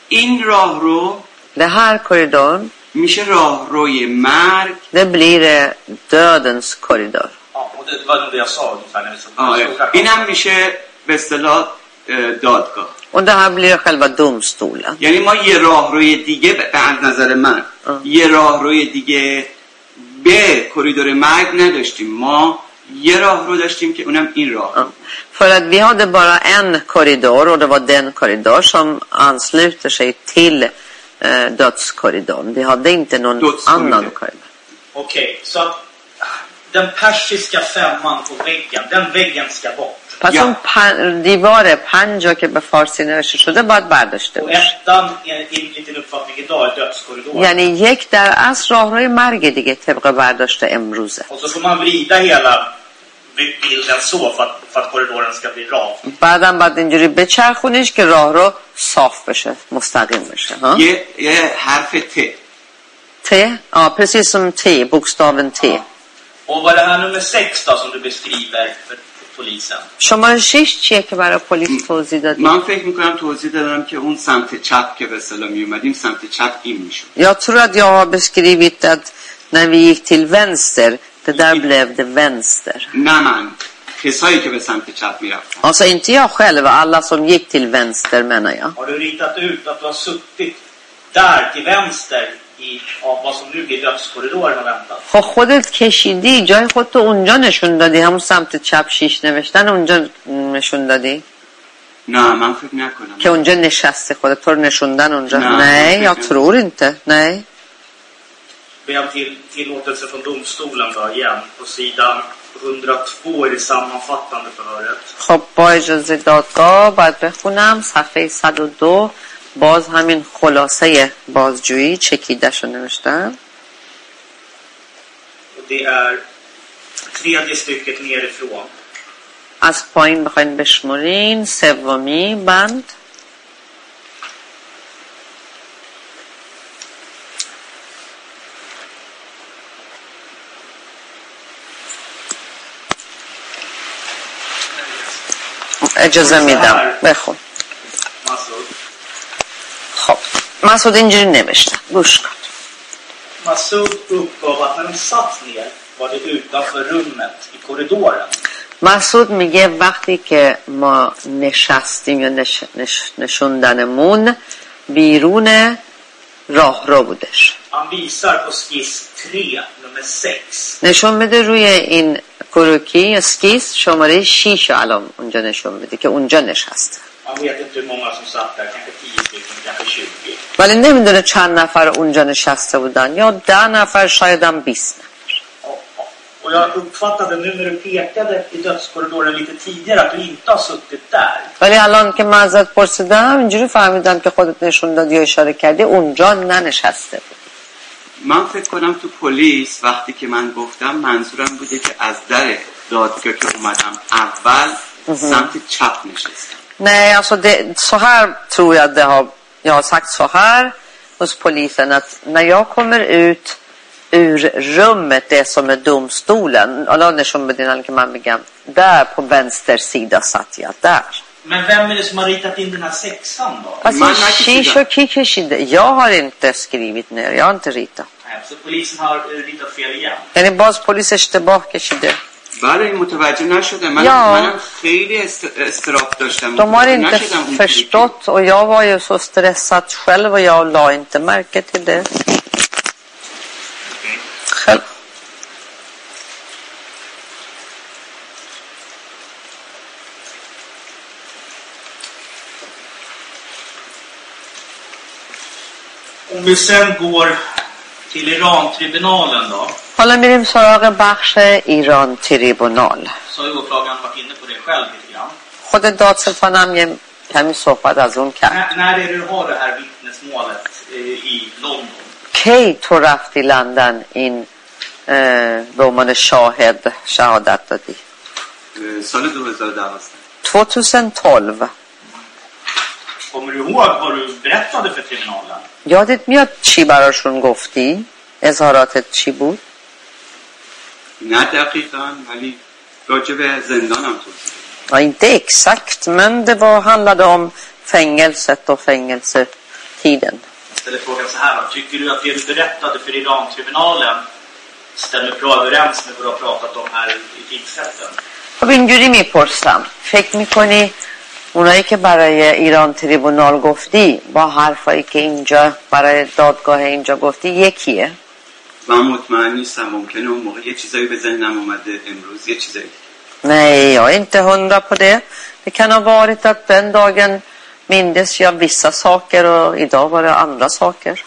این راه رو Det här korridorn, میشه راهروی مرگ. det blir dödens korridor. Ja, och det var nog det jag sa ungefär när vi såg این هم میشه به اصطلاح دادگاه. Och det här blir själva domstolen. یعنی ما یه راهروی دیگه به نظر من یه راهروی دیگه به کریدور مرگ نداشتیم. ما یه راه رو داشتیم که اونم این راه. För att vi hade bara en korridor och det var den korridor som ansluter sig till dödskorridorn. Vi hade inte någon annan korridor. Okej, så att den persiska femman på väggen, den väggen ska bort. پس اون دیوار 5 که به فارسی نوشته شده باید برداشته Och بشه. ettan enligt din uppfattning idag är dödskorridoren. یعنی یک در اصل راهروی مرگ دیگه طبق برداشت امروزه. Och så får man vrida hela bilden så för att korridoren ska bli rak. بعدم بعد اینجوری بچرخونیش که راه رو صاف بشه، مستقیم بشه. ها؟ یه حرف ت. T? Ja, precis som T, bokstaven T. Och vad är det här nummer 6 då som du beskriver för polisen? شماره 6 چیه که برای پلیس توضیح دادی؟ من فکر میکنم توضیح دادم که اون سمت چپ که به اصطلاح می اومدیم سمت چپ این میشد. Jag tror att jag har beskrivit att när vi gick till vänster, det där blev det vänster. نه من کسایی که به سمت چپ میرفتن. Alltså inte jag själv, alla som gick till vänster menar jag. Har du ritat ut att du har suttit där till vänster av vad som nu blir dödskorridoren och väntat? خب خودت کشیدی، جای خودتو اونجا نشون دادی، همون سمت چپ 6 نوشتن اونجا نشون دادی نه من فکر نکنم که اونجا نشستی، خودت تو رو نشوندن اونجا. نه، nej jag tror inte. nej. Vi har tillåtelse från domstolen då igen på sidan 102 i det sammanfattande förhöret. خب با اجازه دادگاه باید بخونم صفحه 102 باز همین خلاصه بازجویی چکیده‌شو نوشتم. Och det är tredje stycket nerifrån. از پایین بخواین بشمرین، سومی بند. اجازه میدم بخون. خب مسعود اینجوری نوشتن، گوش کن. Massoud uppgav att när de satt ner var det utanför rummet i korridoren. مسعود میگه وقتی که ما نشستیم یا نشوندنمون بیرون راه رو بودش. Han visar på skiss 3 nummer 6. نشون میده روی این کروکی یا اسکیس شماره 6 الان اونجا نشون میده که اونجا نشسته. Han vet inte hur många som satt där, kanske 10 stycken, kanske 20. ولی نمیدونه چند نفر اونجا نشسته بودن، یا 10 نفر شاید هم 20 نفر. Och jag uppfattade nu när du pekade i dödskorridoren lite tidigare att du inte har suttit där. ولی الان که من ازت پرسیدم اینجوری فهمیدم که خودت نشون دادی یا اشاره کردی اونجا ننشسته بود. من فکر کنم تو پلیس وقتی که من گفتم منظورم بوده که از در دادگاه که اومدم اول سمت چپ نشستم. Nej, alltså så här tror jag jag har sagt så här hos polisen att när jag kommer ut ur rummet, det som är domstolen, alla نشون بدین که من بگم där på vänster sida satt jag där. Men vem är det som har ritat in den här sexan då? Alltså شیش و کی کشیده؟ Jag har inte skrivit ner, jag har inte ritat. Nej, så polisen har ritat fel igen. یعنی باز پلیس اشتباه کشیده. بله این متوجه نشده. منم خیلی استراب داشتم. De har inte förstått och jag var ju så stressad själv och jag la inte märke till det. Själv. Om vi sen går till Iran-tribunalen då. حالا میریم سراغ بخش ایران تریبونال. Så har ju åklagaren varit inne på det själv lite grann. خود دادستان هم یه کمی صحبت از اون کرد. När är det du har det här vittnesmålet i London? کی تو رفتی لندن این به عنوان شهادت دادی؟ سال 2012. 2012. Kommer du ihåg vad du berättade för tribunalen? یادت میاد چی براشون گفتی؟ اظهاراتت چی بود؟ نه دقیقاً ولی راجع به زندانم توضیح. Ja, inte exakt, men det handlade om fängelset och tiden. Jag ställer frågan så här då. Tycker du att det du berättade för Iran-tribunalen stämmer bra överens med vad du har pratat om här i tingsrätten? خب اینجوری میپرسم فکر میکنی اونایی که برای ایران تریبونال گفتی با حرفایی که اینجا برای دادگاه اینجا گفتی یکیه؟ من مطمئن نیستم ممکنه اون موقع یه چیزایی به ذهنم اومده امروز یه چیزایی. Nej, jag är inte 100 på det. Det kan ha varit att den dagen mindes jag vissa saker och idag var det andra saker.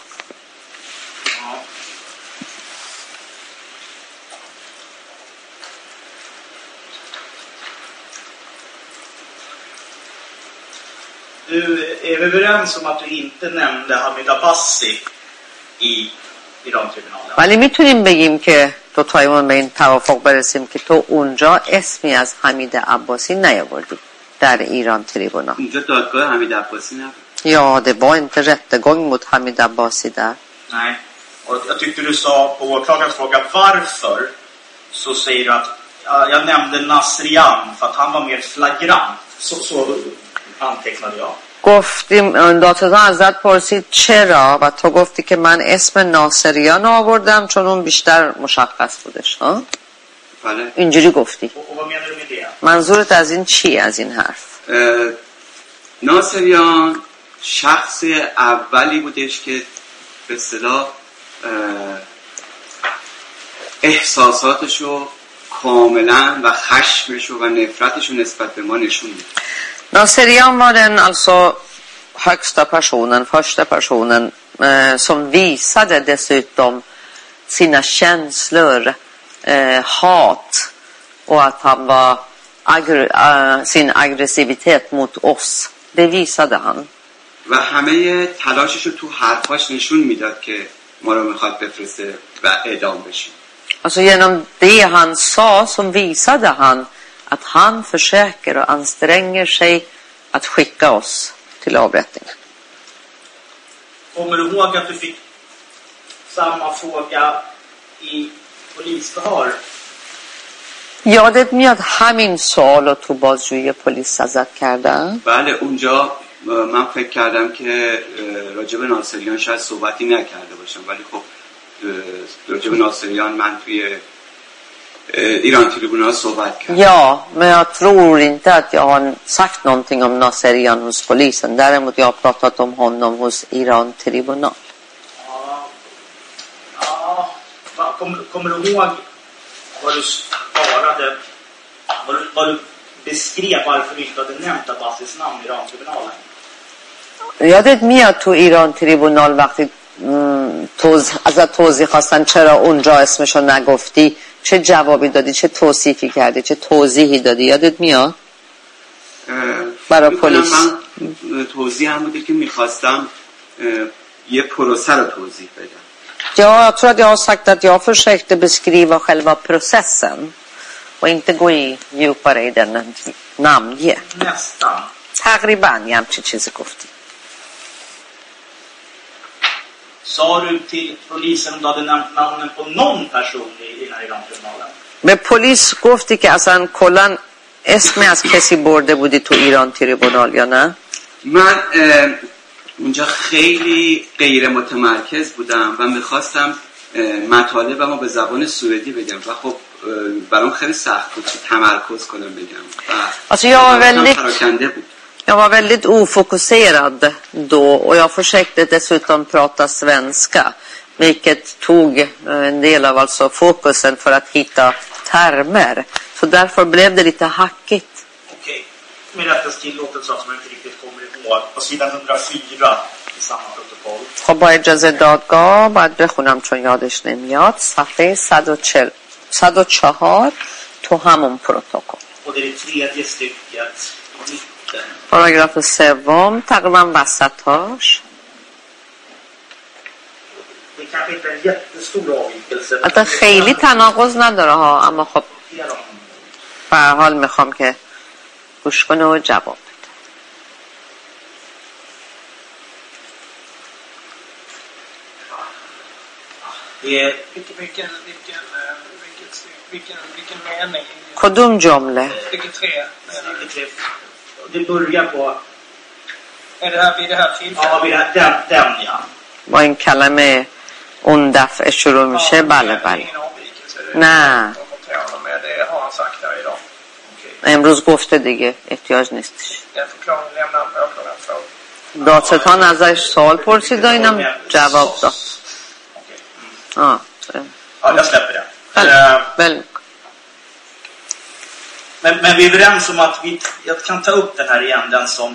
Du är överens om att du inte nämnde Hamid Abbasi i Iran-tribunalen? ولی میتونیم بگیم که دو تایمون به این توافق برسیم که تو اونجا اسمی از حمید عباسی نیاوردی در ایران تریبونال. اونجا دادگاه حمید عباسی نبود. Ja, det var inte rättegång mot Hamid Abbasi där. Nej. Och jag tyckte du sa på åklagarens fråga varför, så säger du att jag nämnde Nasrian för att han var mer flagrant. Så antecknade jag. گفتیم دادستان ازت پرسید چرا و تو گفتی که من اسم ناصریان آوردم چون اون بیشتر مشخص بودش. ها؟ بله. اینجوری گفتی. Och vad menar du med det? منظورت از این چیه از این حرف؟ ناصریان شخص اولی بودش که به اصطلاح احساساتشو کاملا و خشمشو و نفرتشو نسبت به ما نشون میده. Naserian var den alltså högsta personen, första personen som visade dessutom sina känslor, hat och att han var sin aggressivitet mot oss. Det visade han. و همه تلاششو تو حرفاش نشون میداد که ما رو میخواد بفرسته و اعدام بشیم. Alltså genom det han sa som visade han att han försöker och anstränger sig att skicka oss till avrättning. Kommer du ihåg att du fick samma fråga i polisförhör? یادت میاد همین سوالو تو بازجویی پلیس ازت کردن؟ بله اونجا من فکر کردم که راجب ناصریان شاید صحبتی نکرده باشم ولی خب راجب ناصریان من توی Iran tribunal صحبت کرد. Ja, men jag tror inte att jag har sagt någonting om Naserian hos polisen. Däremot jag har pratat om honom hos Iran tribunal. Kommer du ihåg vad du svarade, vad du beskrev varför du inte hade nämnt Abbasis namn i Iran tribunalen? یادت میاد تو ایران تریبونال وقتی ازت توضیح خواستن چرا اونجا اسمشو نگفتی چه جوابی دادی چه توصیفی کردی چه توضیحی دادی یادت میاد برای پلیس؟ من توضیح هم بوده که میخواستم یه پروسه رو توضیح بدم. Ja, jag tror att jag har sagt att jag försökte beskriva själva processen och inte gå in djupare i den namnge. Nästan. تقریبا یه همچی چیزی گفتی. Sa du till polisen om du hade nämnt namnen på någon person i den här Iran-tribunalen? به پلیس گفتی که اصلا کلا اسمی از کسی برده بودی تو ایران تریبونال یا نه؟ من اونجا خیلی غیر متمرکز بودم و میخواستم مطالبمو به زبان سوئدی بگم و خب برام خیلی سخت بود تمرکز کنم بگم و alltså jag var väldigt ofokuserad då och jag försökte dessutom prata svenska vilket tog en del av alltså fokusen för att hitta termer så därför blev det lite hackigt. Okej. Med rättens tillåtelse som jag inte riktigt kommer ihåg på sidan 104 i samma protokoll. خب با اجازه دادگاه باید بخونم چون یادش نمیاد صفحه 104 تو همون پروتکل. Och det är det tredje stycket i mitten. پاراگراف سوم تقریبا وسطاش. Det kanske inte är en jättestor avvikelse. البته خیلی تناقض نداره ها اما خب به هر حال میخوام که گوش کنه و جواب بده. Vilken mening? کدوم جمله؟ Vilket tre? Det börjar på Är det här vid det här tillfället? Ja, vid den ja. با این کلمه اون دفعه شروع میشه بله بله Ingen avvikelse. نه Det har han sagt här idag. امروز گفته دیگه احتیاج نیستش Den förklaringen lämnar han på klockan 2. دادستان ازش سوال پرسید و اینم جواب داد آه. Ja, jag släpper det. بله Men vi är överens om att jag kan ta upp den här igen, den som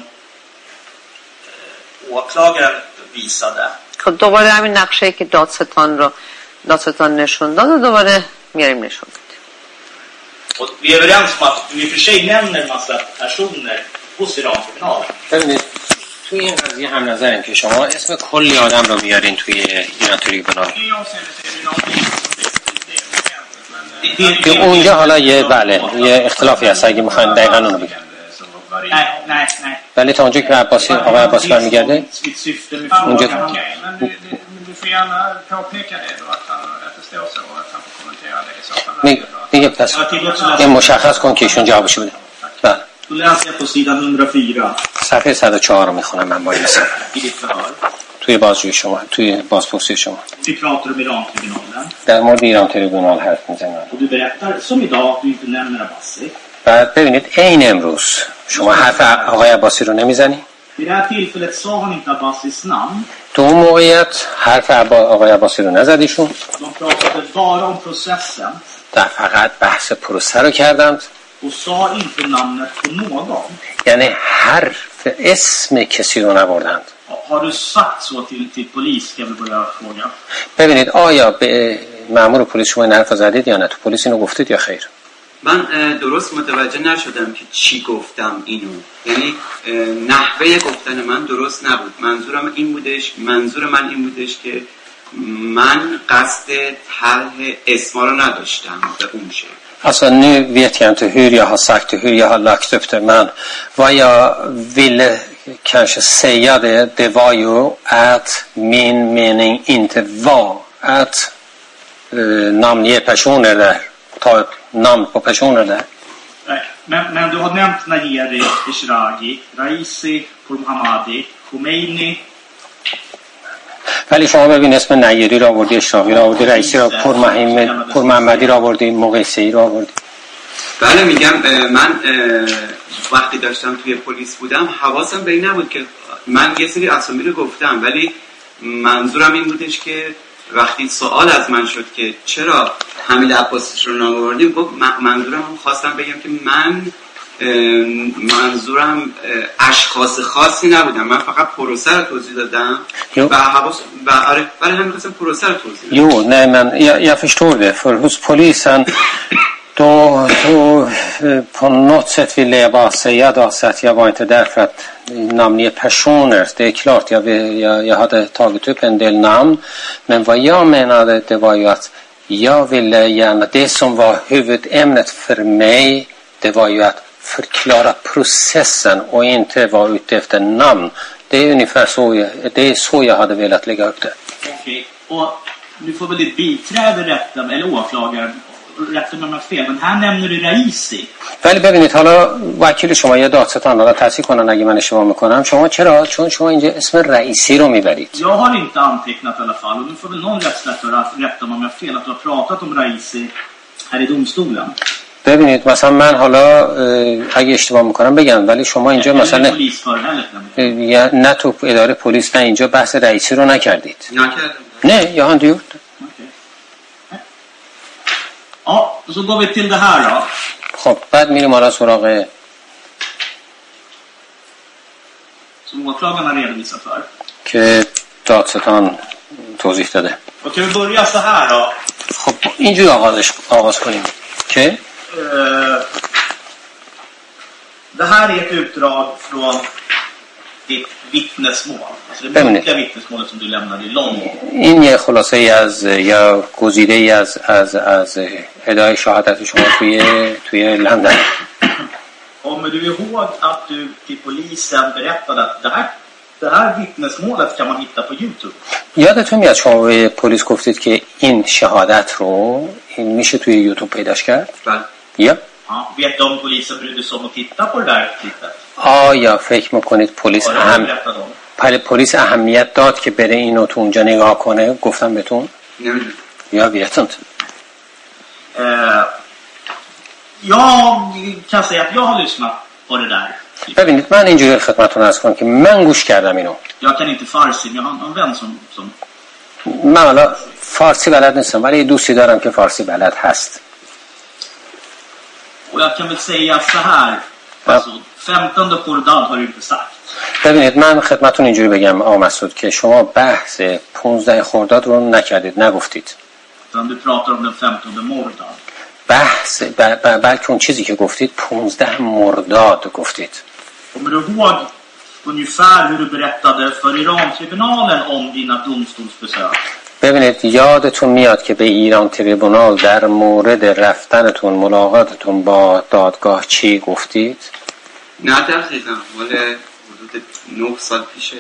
åklagaren visade. خب دوباره همین نقشه که دادستان نشون داد و دوباره میاریم نشون داد Och vi är överens om att vi för sig nämner en massa personer hos Iran-tribunalen. ببینید توی این قضیه هم نظرم که شما اسم کلی آدم رو بیارین توی ایران تریبونال که اونجا حالا یه اختلافی هست اگه میخواین دقیقا اونو بگم Nej. ولی تا اونجا که آقای عباسی برمیگرده اونجا Du får gärna påpeka det då att det står så och att han får kommentera det i så fall. دیگه پس یه مشخص کن که ایشون جوابشو بده بله Då läser jag på sidan 104 صفحه 104 رو میخونم من با این مثال i ditt förhör. توی بازجویی شما توی بازپرسی شما Vi pratar om Iran-tribunalen. در مورد ایران تریبونال حرف میزنم Och du berättar som idag att du inte nämner Abbasi. بعد ببینید عین امروز شما حرف آقای عباسی رو نمیزنی Vid det här tillfället sa han inte Abbasis namn. تو اون موقعیت حرف آقای عباسی رو نزدیشون De pratade bara om processen در فقط بحث پروسه رو کردند och sa inte namnet på någon. یعنی حرف اسم کسی رو نبردند Har du sagt så till polis? Ska vi börja fråga. ببینید آیا به مأمور پلیس شما این حرف زدید یا نه تو پلیس اینو گفتید یا خیر من درست متوجه نشدم که چی گفتم اینو، یعنی نحوه گفتن من درست نبود. منظور من این بودش که من قصد طرح اسما رو نداشتم به اون شکل. Alltså nu vet jag inte hur jag har sagt det, hur jag har lagt upp det, men vad jag ville kanske säga det var ju att min mening inte var att namnge personer där, ta upp namn på personer där. Men du har nämnt Nayeri, Eshraghi, Raisi, Pourmohammadi, Khomeini. ولی شما ببین اسم نیری را آوردی، اشراقی را آوردی، رئیسی را، پورمحمدی را آوردی، مقیسه‌ای را آوردی. بله میگم من وقتی داشتم توی پلیس بودم حواسم به این نبود که من یه سری اسامی رو گفتم، ولی منظورم این بودش که وقتی سوال از من شد که چرا حمید عباسی رو نآوردیم، منظورم خواستم بگم که منظورم اشخاص خاصی نبودم، من فقط پروسه رو توضیح دادم و آره برای همین خواستم پروسه رو توضیح بدم. Jo, nej men jag förstår det, för hos polisen då på något sätt ville jag bara säga då så att jag var inte där för att namnge personer. Det är klart jag hade tagit upp en del namn, men vad jag menade det var ju att jag ville gärna, det som var huvudämnet för mig, det var ju att förklara processen och inte vara ute efter namn. Det är ungefär så jag hade velat lägga upp det. Okej. Och nu får väl ditt biträde rätta, eller åklagaren rätta mig om jag har fel, men här nämner du Raisi. ولی ببینید حالا وکیل شما یا دادستان حالا تصحیح کنن اگه من اشتباه میکنم، شما چون شما اینجا اسم رئیسی رو میبرید. Jag har inte antecknat i alla fall, och nu får väl någon rättsläkare rätta mig om jag har fel, att du har pratat om Raisi här i domstolen. ببینید مثلا من حالا اگه اشتباه میکنم بگم، ولی شما اینجا مثلا نه تو اداره پلیس نه اینجا بحث رئیسی رو نکردید. نه یا han gjort. Ja, så går vi till det här då. خب بعد میریم حالا سراغ som åklagaren har redovisat för. که دادستان توضیح داده. Och kan vi börja så här då? خب اینجوری آغاز کنیم که det här är ett utdrag från ditt vittnesmål. Alltså det muntliga vittnesmålet som du lämnade i London. این یه خلاصه از یا گزیده ای از ادعای شهادت شما توی لندن. Kommer du ihåg att du till polisen berättade att det här vittnesmålet kan man hitta på YouTube? یادتون میاد شما به پلیس گفتید که این شهادت رو میشه توی یوتیوب پیداش کرد؟ بله. یا Ja, vet du om polisen brydde sig om att titta på det där klippet? آیا فکر میکنید پلیس اهمیت داد که بره اینو تو اونجا نگاه کنه؟ گفتم بهتون نمیدونم. یا vet Jag kan säga att jag har lyssnat på det där. ببینید من اینجوری خدمتتون عرض کنم که من گوش کردم اینو. Jag kan inte farsi, men jag har en vän som من حالا فارسی بلد نیستم ولی دوستی دارم که فارسی بلد هست. Och jag kan väl säga så här, alltså 15 Khordad har du inte sagt. ببینید من خدمتتون اینجوری بگم آقا مسعود که شما بحث 15 خرداد رو نکردید، نگفتید. Utan du pratar om den 15 Mordad. بحث بلکه اون چیزی که گفتید 15 مرداد گفتید. Kommer du ihåg ungefär hur du berättade för Iran-tribunalen om dina domstolsbesök? ببینید یادتون میاد که به ایران تریبونال در مورد رفتنتون ملاقاتتون با دادگاه چی گفتید؟ نه دقیقا مال حدود 9 سال پیشه.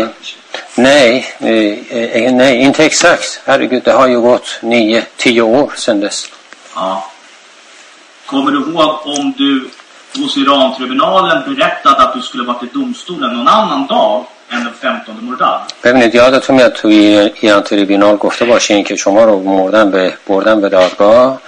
Nej, inte exakt. Herregud, det har ju gått 9-10 år sedan dess. Ja. Kommer du ihåg om du hos Iran-tribunalen berättade att du skulle vara till domstolen någon annan dag än den 15 Mordad? ببینید یادتون میاد توی ایران تریبونال گفته باشین که شما رو بردن به دادگاه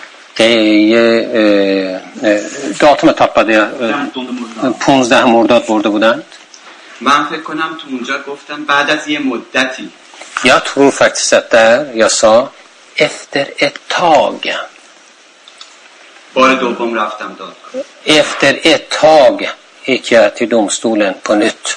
داتم تاپاده 15 مرداد برده بودن. من فکر کنم تو اونجا گفتم بعد از یه مدتی. Jag tror faktiskt att jag sa efter ett tag. بار دوم رفتم دادگاه. Efter ett tag gick jag till domstolen på nytt.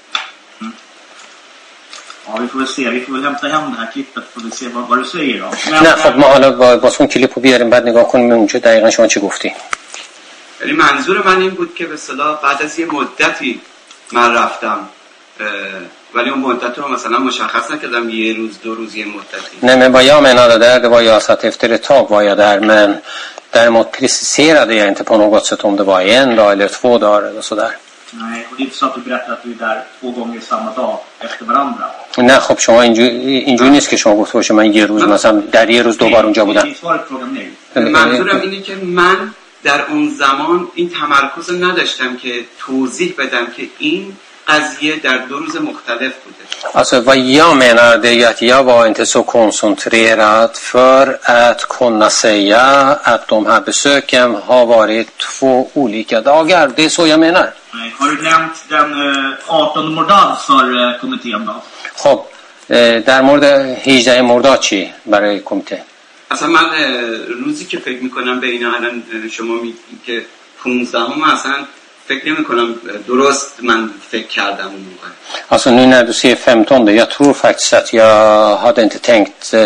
Ja, vi får väl se. Vi får väl hämta hem det här klippet för att se vad du säger då. نه خب ما حالا واسه اون کلیپو بیاریم بعد نگاه کنیم اونجا دقیقاً شما چی گفتی. ولی منظور من این بود که به اصطلاح بعد از یه مدتی من رفتم ولی اون مدت رو مثلا مشخص نکردم یه روز 2 روز یه مدتی. Nej men vad jag menade där det var ju alltså att efter ett tag var jag där men däremot preciserade jag inte på något sätt om det var 1 dag eller 2 dagar eller sådär. Nej, och det är inte så att du berättar att du är där 2 gånger samma dag efter varandra. نه خب شما اینجوری نیست که شما گفته باشه من یه روز مثلا در یه روز 2 بار اونجا بودم. منظورم اینه که من در اون زمان این تمرکز نداشتم که توضیح بدم که این قضیه در 2 روز مختلف بوده. Alltså vad jag menar det är att jag var inte så koncentrerad för att kunna säga att de här besöken har varit 2 olika dagar. Det är så jag menar. Har du nämnt den 18 Mordad för kommittén då? خب در مورد 18 مرداد چی برای کمیته؟ اصلا من روزی که فکر میکنم به اینا الان شما میگید که 15 اصلا فکر نمی‌کنم درست من فکر کردم اون موقع. Alltså nu när du säger 15, jag tror faktiskt att jag hade inte tänkt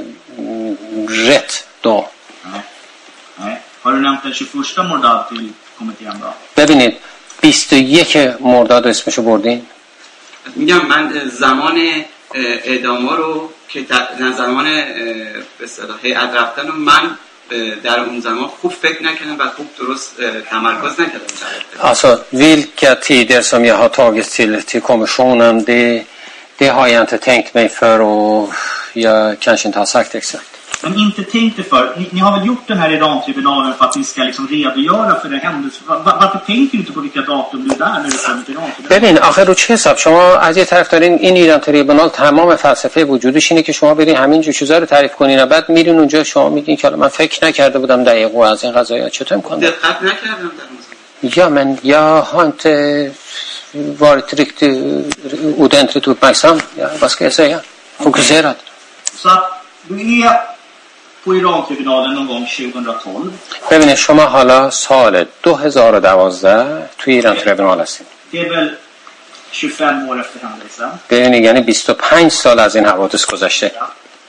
rätt då. Nej. Har du nämnt den 21 Mordad till kommittén då? ببینید 21 مرداد اسمشو بردین؟ میگم من زمان اعدام رو که زمان به اصطلاح هیئت رفتن رو من در اون زمان خوب فکر نکردم و خوب درست تمرکز نکردم. Alltså vilka tider som jag har tagit till kommissionen det har jag inte tänkt mig för och jag kanske inte har sagt exakt. Men inte tänkt det för. Ni har väl gjort den här Iran-tribunalen för att ni ska liksom redogöra för det händelse. Varför tänker du inte på vilka datum du är där när du kommer till Iran-tribunalen? ببین آخه رو چه حساب شما از یه طرف دارین این ایران تریبونال تمام فلسفه وجودش اینه که شما برین همین جو چیزا رو تعریف کنین و بعد میرین اونجا شما میگین که حالا من فکر نکرده بودم دقیقاً از این قضايا چطور میکنم دقت نکردم در Ja men jag har inte varit riktigt ordentligt uppmärksam. Ja, vad ska jag säga? Fokuserad. Så att du är på Iran-tribunalen någon gång 2012. ببینید شما حالا سال 2012 توی ایران تریبونال هستید. Det är väl 25 år efter händelsen. ببینید یعنی 25 سال از این حوادث گذشته. Ja.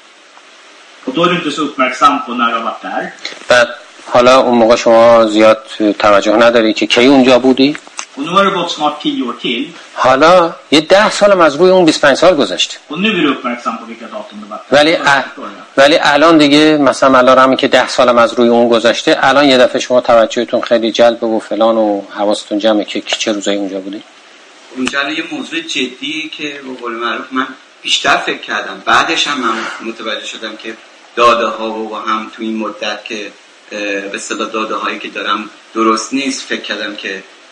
Och då är du inte så uppmärksam på när du har varit där. بعد حالا اون موقع شما زیاد توجه نداری که کی اونجا بودی؟ Och nu har det gått snart 10 år till. حالا یه 10 سالم از روی اون 25 سال گذشته. Och nu är du uppmärksam på vilka datum det var. ولی الان دیگه مثلا الان همین که 10 سالم از روی اون گذشته الان یه دفعه شما توجهتون خیلی جلب و فلان و حواستون جمعه که چه روزایی اونجا بودی؟ اونجا یه موضوع جدی که به قول معروف من بیشتر فکر کردم. بعدش هم من متوجه شدم که داده ها و هم تو این مدت که به اصطلاح داده هایی که دارم درست نیست فکر کردم که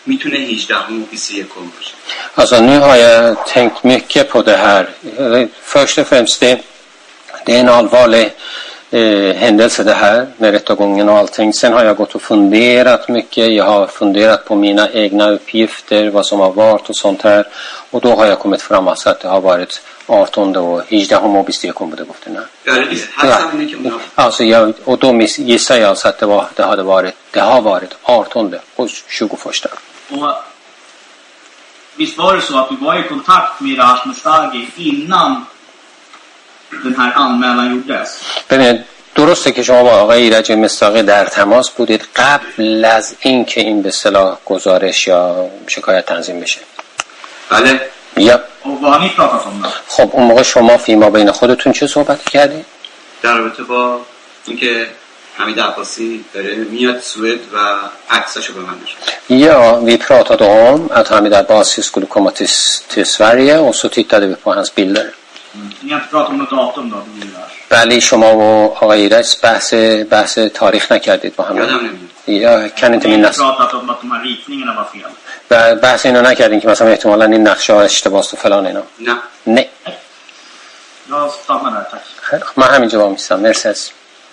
میتونه 18 و 21 باشه. Alltså nu har jag tänkt mycket på det här. Först och främst det är en allvarlig händelse det här med rättegången och allting. Sen har jag gått och funderat mycket. Jag har funderat på mina egna uppgifter, vad som har varit och sånt här. Och då har jag kommit fram alltså att det har varit 18 och 18 och 21 borde gått in. Alltså och då gissar jag alltså att det har varit 18 och 21. Och visst var det så att du var i kontakt med Iraj Mostagi innan den här anmälan gjordes؟ ببینید درسته که شما با آقای ایرج مصداقی در تماس بودید قبل از اینکه این به اصطلاح گزارش یا شکایت تنظیم بشه؟ بله. یا Och vad har ni pratat om då؟ خب اون موقع شما فیما بین خودتون چه صحبت کردید؟ در رابطه با اینکه حمید عباسی داره میاد سوئد و عکساشو به من نشون. Ja, vi pratade om att Hamid Abbasi skulle komma till Sverige och så tittade vi på hans bilder. Ni har inte pratat om något datum då? ولی شما و آقای ایرج بحث تاریخ نکردید با هم؟ یادم نمیاد. یا kan inte Ni har minnas. inte pratat om att de här ritningarna var fel? و بحث اینو نکردین که مثلا احتمالاً این نقشه ها اشتباهه و فلان اینا؟ نه. نه. Jag stannar där, tack. خیلی خوب، من همینجا با میستم. مرسی از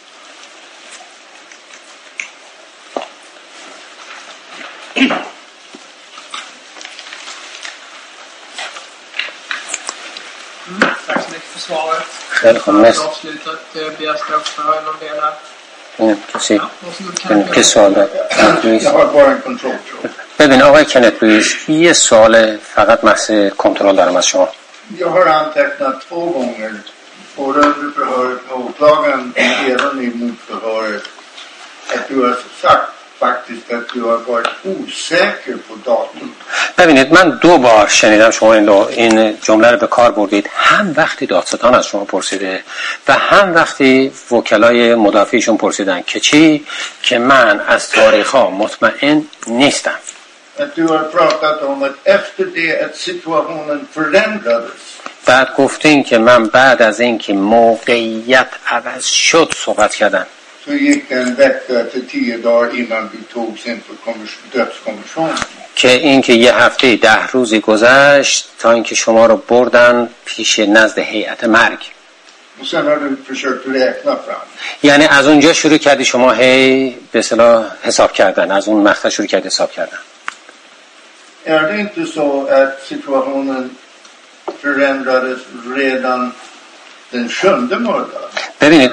Tack så mycket för svaret. خیلی خوب، مرسی. Avslutat BS-förhören om det här. کسی Varsågod, که سوال داره؟ Jag har bara en kontrollfråga. ببین آقای کنت لوئیس، یه سوال فقط محض کنترل دارم از شما. Jag har antecknat 2 gånger, både under förhöret med åklagaren och även i motförhöret, att du har sagt faktiskt att du har varit osäker på datum. ببینید من 2 بار شنیدم شما این جمله رو به کار بردید، هم وقتی دادستان از شما پرسیده و هم وقتی وکلای مدافعشون پرسیدن که چی، که من از تاریخ‌ها مطمئن نیستم. Att du har pratat om att efter det att situationen förändrades. بعد گفتین که من بعد از اینکه موقعیت عوض شد صحبت کردم. Så gick det en vecka till 10 dagar innan du togs inför dödskommissionen. که اینکه یه هفته 10 روزی گذشت تا اینکه شما رو بردن پیش نزد هیئت مرگ. Och sen har du försökt räkna fram. یعنی از اونجا شروع کردی شما هی به اصطلاح حساب کردن، از اون مقطع شروع کردی حساب کردن. Är det inte så att situationen förändrades redan den 7 månaden? ببینید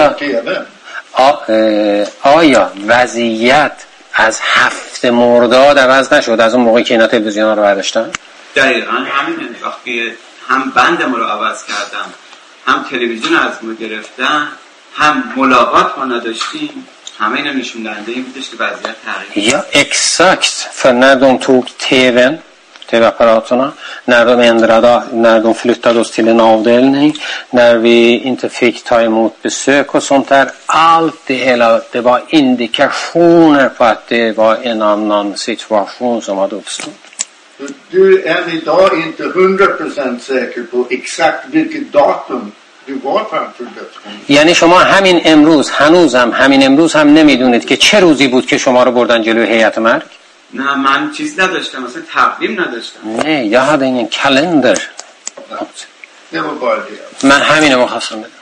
آیا وضعیت از 7 مرداد عوض نشد از اون موقعی که اینا تلویزیون رو برداشتن؟ دقیقاً همینه. وقتی هم بند ما رو عوض کردن، هم تلویزیون از ما گرفتن، هم ملاقات ما نداشتیم، همه اینا نشون دهنده این بودش که وضعیت تغییر. Ja, exakt. För när de tog tv-apparaterna, när de flyttade oss till en avdelning, när vi inte fick ta emot besök och sånt där, allt det hela, det var indikationer på att det var en annan situation som hade uppstått. Du är idag inte 100% säker på exakt vilket datum du var framför dödskommissionen. یعنی شما همین امروز هم نمیدونید که چه روزی بود که شما رو بردن جلوی هیئت مرگ؟ نه من چیز نداشتم، مثلا تقویم نداشتم. نه، jag hade ingen kalender. Det var bara det. من همینو می‌خواستم بدم.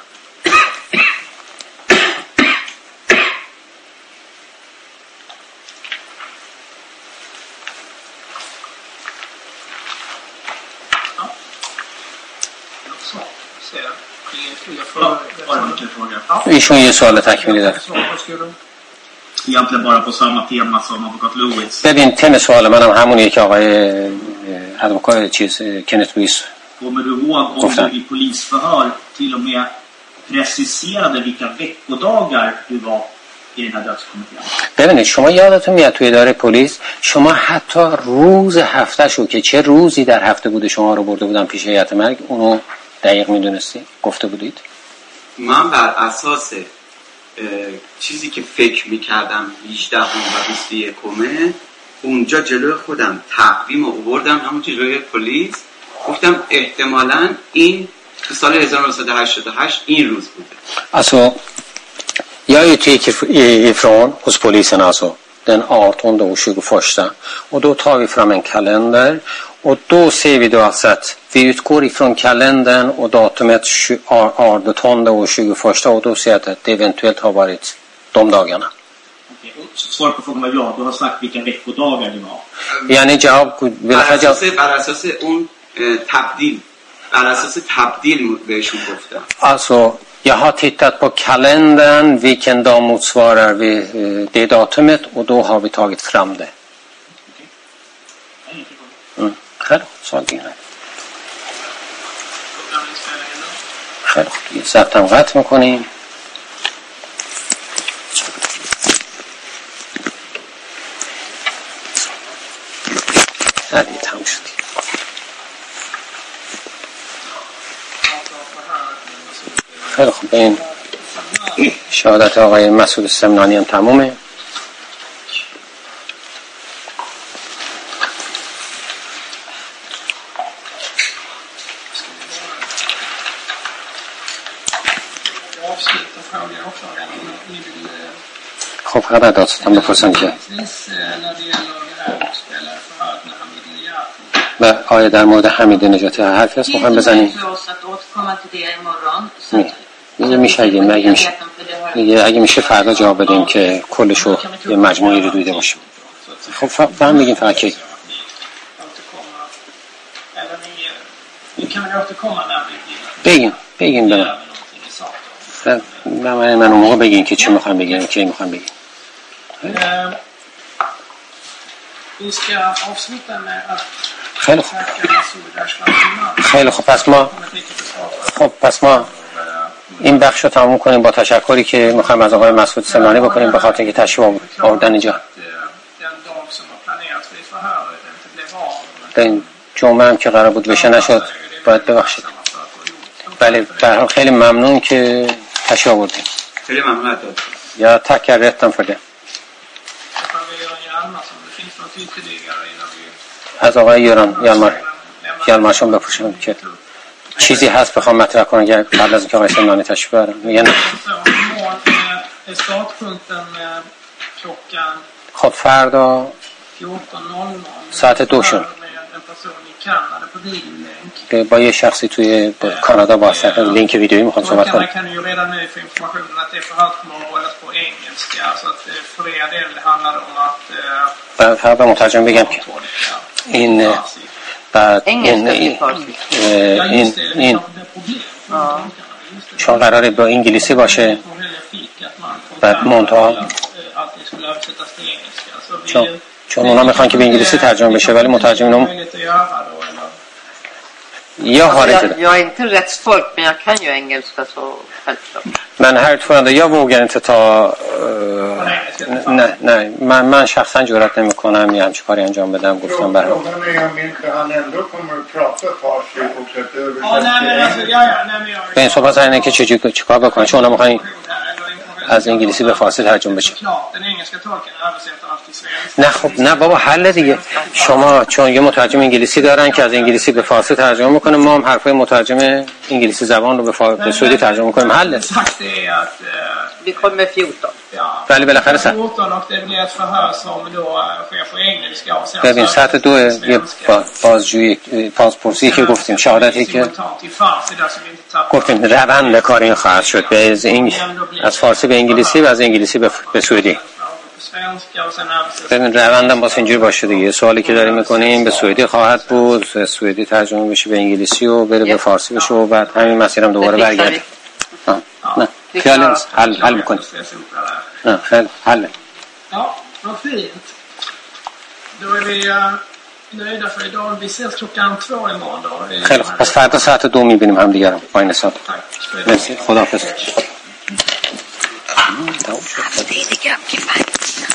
ایشون یه سوال تکمیلی داره. Egentligen bara på samma tema som advokat Lewis. ببین تم سوال منم همونیه که آقای ادوکات کنت لوئیس Kommer du ihåg om du i polisförhör till och med preciserade vilka veckodagar du var i den här dödskommittén? ببینید شما یادتون میاد توی اداره پلیس شما حتی روز هفتهشو که چه روزی در هفته بوده شما رو برده بودن پیش هیئت مرگ اونو دقیق میدونستی؟ گفته بودید؟ من بر اساس چیزی که فکر میکردم 18 و 21 اونجا جلوی خودم تقویم رو آوردم همون جلوی پلیس، گفتم احتمالاً این تو سال 1988 این روز بوده. Alltså jag utgick ifrån hos polisen alltså den 18 och 21. Och då tar vi fram en kalender och då ser vi då alltså att vi utgår ifrån kalendern och datumet 18 och 21 och då ser jag att det eventuellt har varit de dagarna. Svar på frågan var ja, du har sagt vilka veckodagar det var. یعنی جواب بر اساس اون تبدیل بهشون گفتم. Alltså jag har tittat på kalendern vilken dag motsvarar vi det datumet och då har vi tagit fram det. خیلی سوال دیگه خیلی خوب ضبطم قطع میکنیم. هدیه تموم شد. خیلی خوب به این شهادت آقای مسعود سمنانی هم تمومه. خب فقط دادستان بپرسن که و آیا در مورد حمید نجاتی حرفی هست میخوایم بزنیم؟ میشه اگه میشه فردا جواب بدیم که کلشو یه مجموعی رو دیده باشیم. خب فهم بگیم فقط که بگیم من اون موقع بگیم که چی میخوایم بگیم که میخوایم بگیم. خیلی خوب خیلی خوب پس ما این بخش رو تموم کنیم با تشکری که میخوایم از آقای مسعود سمنانی بکنیم به خاطر اینکه تشریف آوردن اینجا. این جمعه هم که قرار بود بشه نشد باید ببخشید. بله به هر حال خیلی ممنون که تشریف آوردین. خیلی ممنون. یا tackar rätten för det. از آقای یالمارشون بپرسیم که چیزی هست بخوام مطرح کنم که قبل از اینکه آقای سمنانی تشریف بیارن. میگن خب فردا ساعت 2 شد با یه شخصی توی کانادا با لینک ویدیویی میخوام صحبت کنم. فقط به مترجم بگم که این چون قراره با انگلیسی باشه بعد منتها چون اونا میخوان که به انگلیسی ترجمه بشه ولی مترجم Jag är inte rättsfolk men jag kan ju engelska så självklart. Men här utförande jag vågar inte ta nej من شخصا جرئت نمیکنم یه همچین کاری انجام بدم گفتم برام. به این صحبت اینه که چیکار بکنن چون اونا میخوان از انگلیسی به فارسی ترجمه بشه. نه خب نه بابا حل دیگه شما چون یه مترجم انگلیسی دارن که از انگلیسی به فارسی ترجمه میکنه ما هم حرفای مترجم انگلیسی زبان رو به سعودی ترجمه میکنیم حل. ولی بالاخره ببین ساعت 2 یه بازجویی پاسپورتی که گفتیم شهادتی که گفتیم روند کار این خواهد شد از فارسی به انگلیسی و از انگلیسی به سعودی. ببین روندم باز اینجوری باشه دیگه سوالی که داریم میکنیم به سعودی خواهد بود سعودی ترجمه بشه به انگلیسی و بره به فارسی بشه و بعد همین مسیرم دوباره برگرده. نه خیلی حل میکنیم. نه خیلی حل. Ja, vad fint. Då är vi nöjda för idag. Vi ses klockan 2 imorgon då. خیلی خوب پس فردا ساعت 2 میبینیم هم دیگه رو با این حساب. مرسی خداحافظ.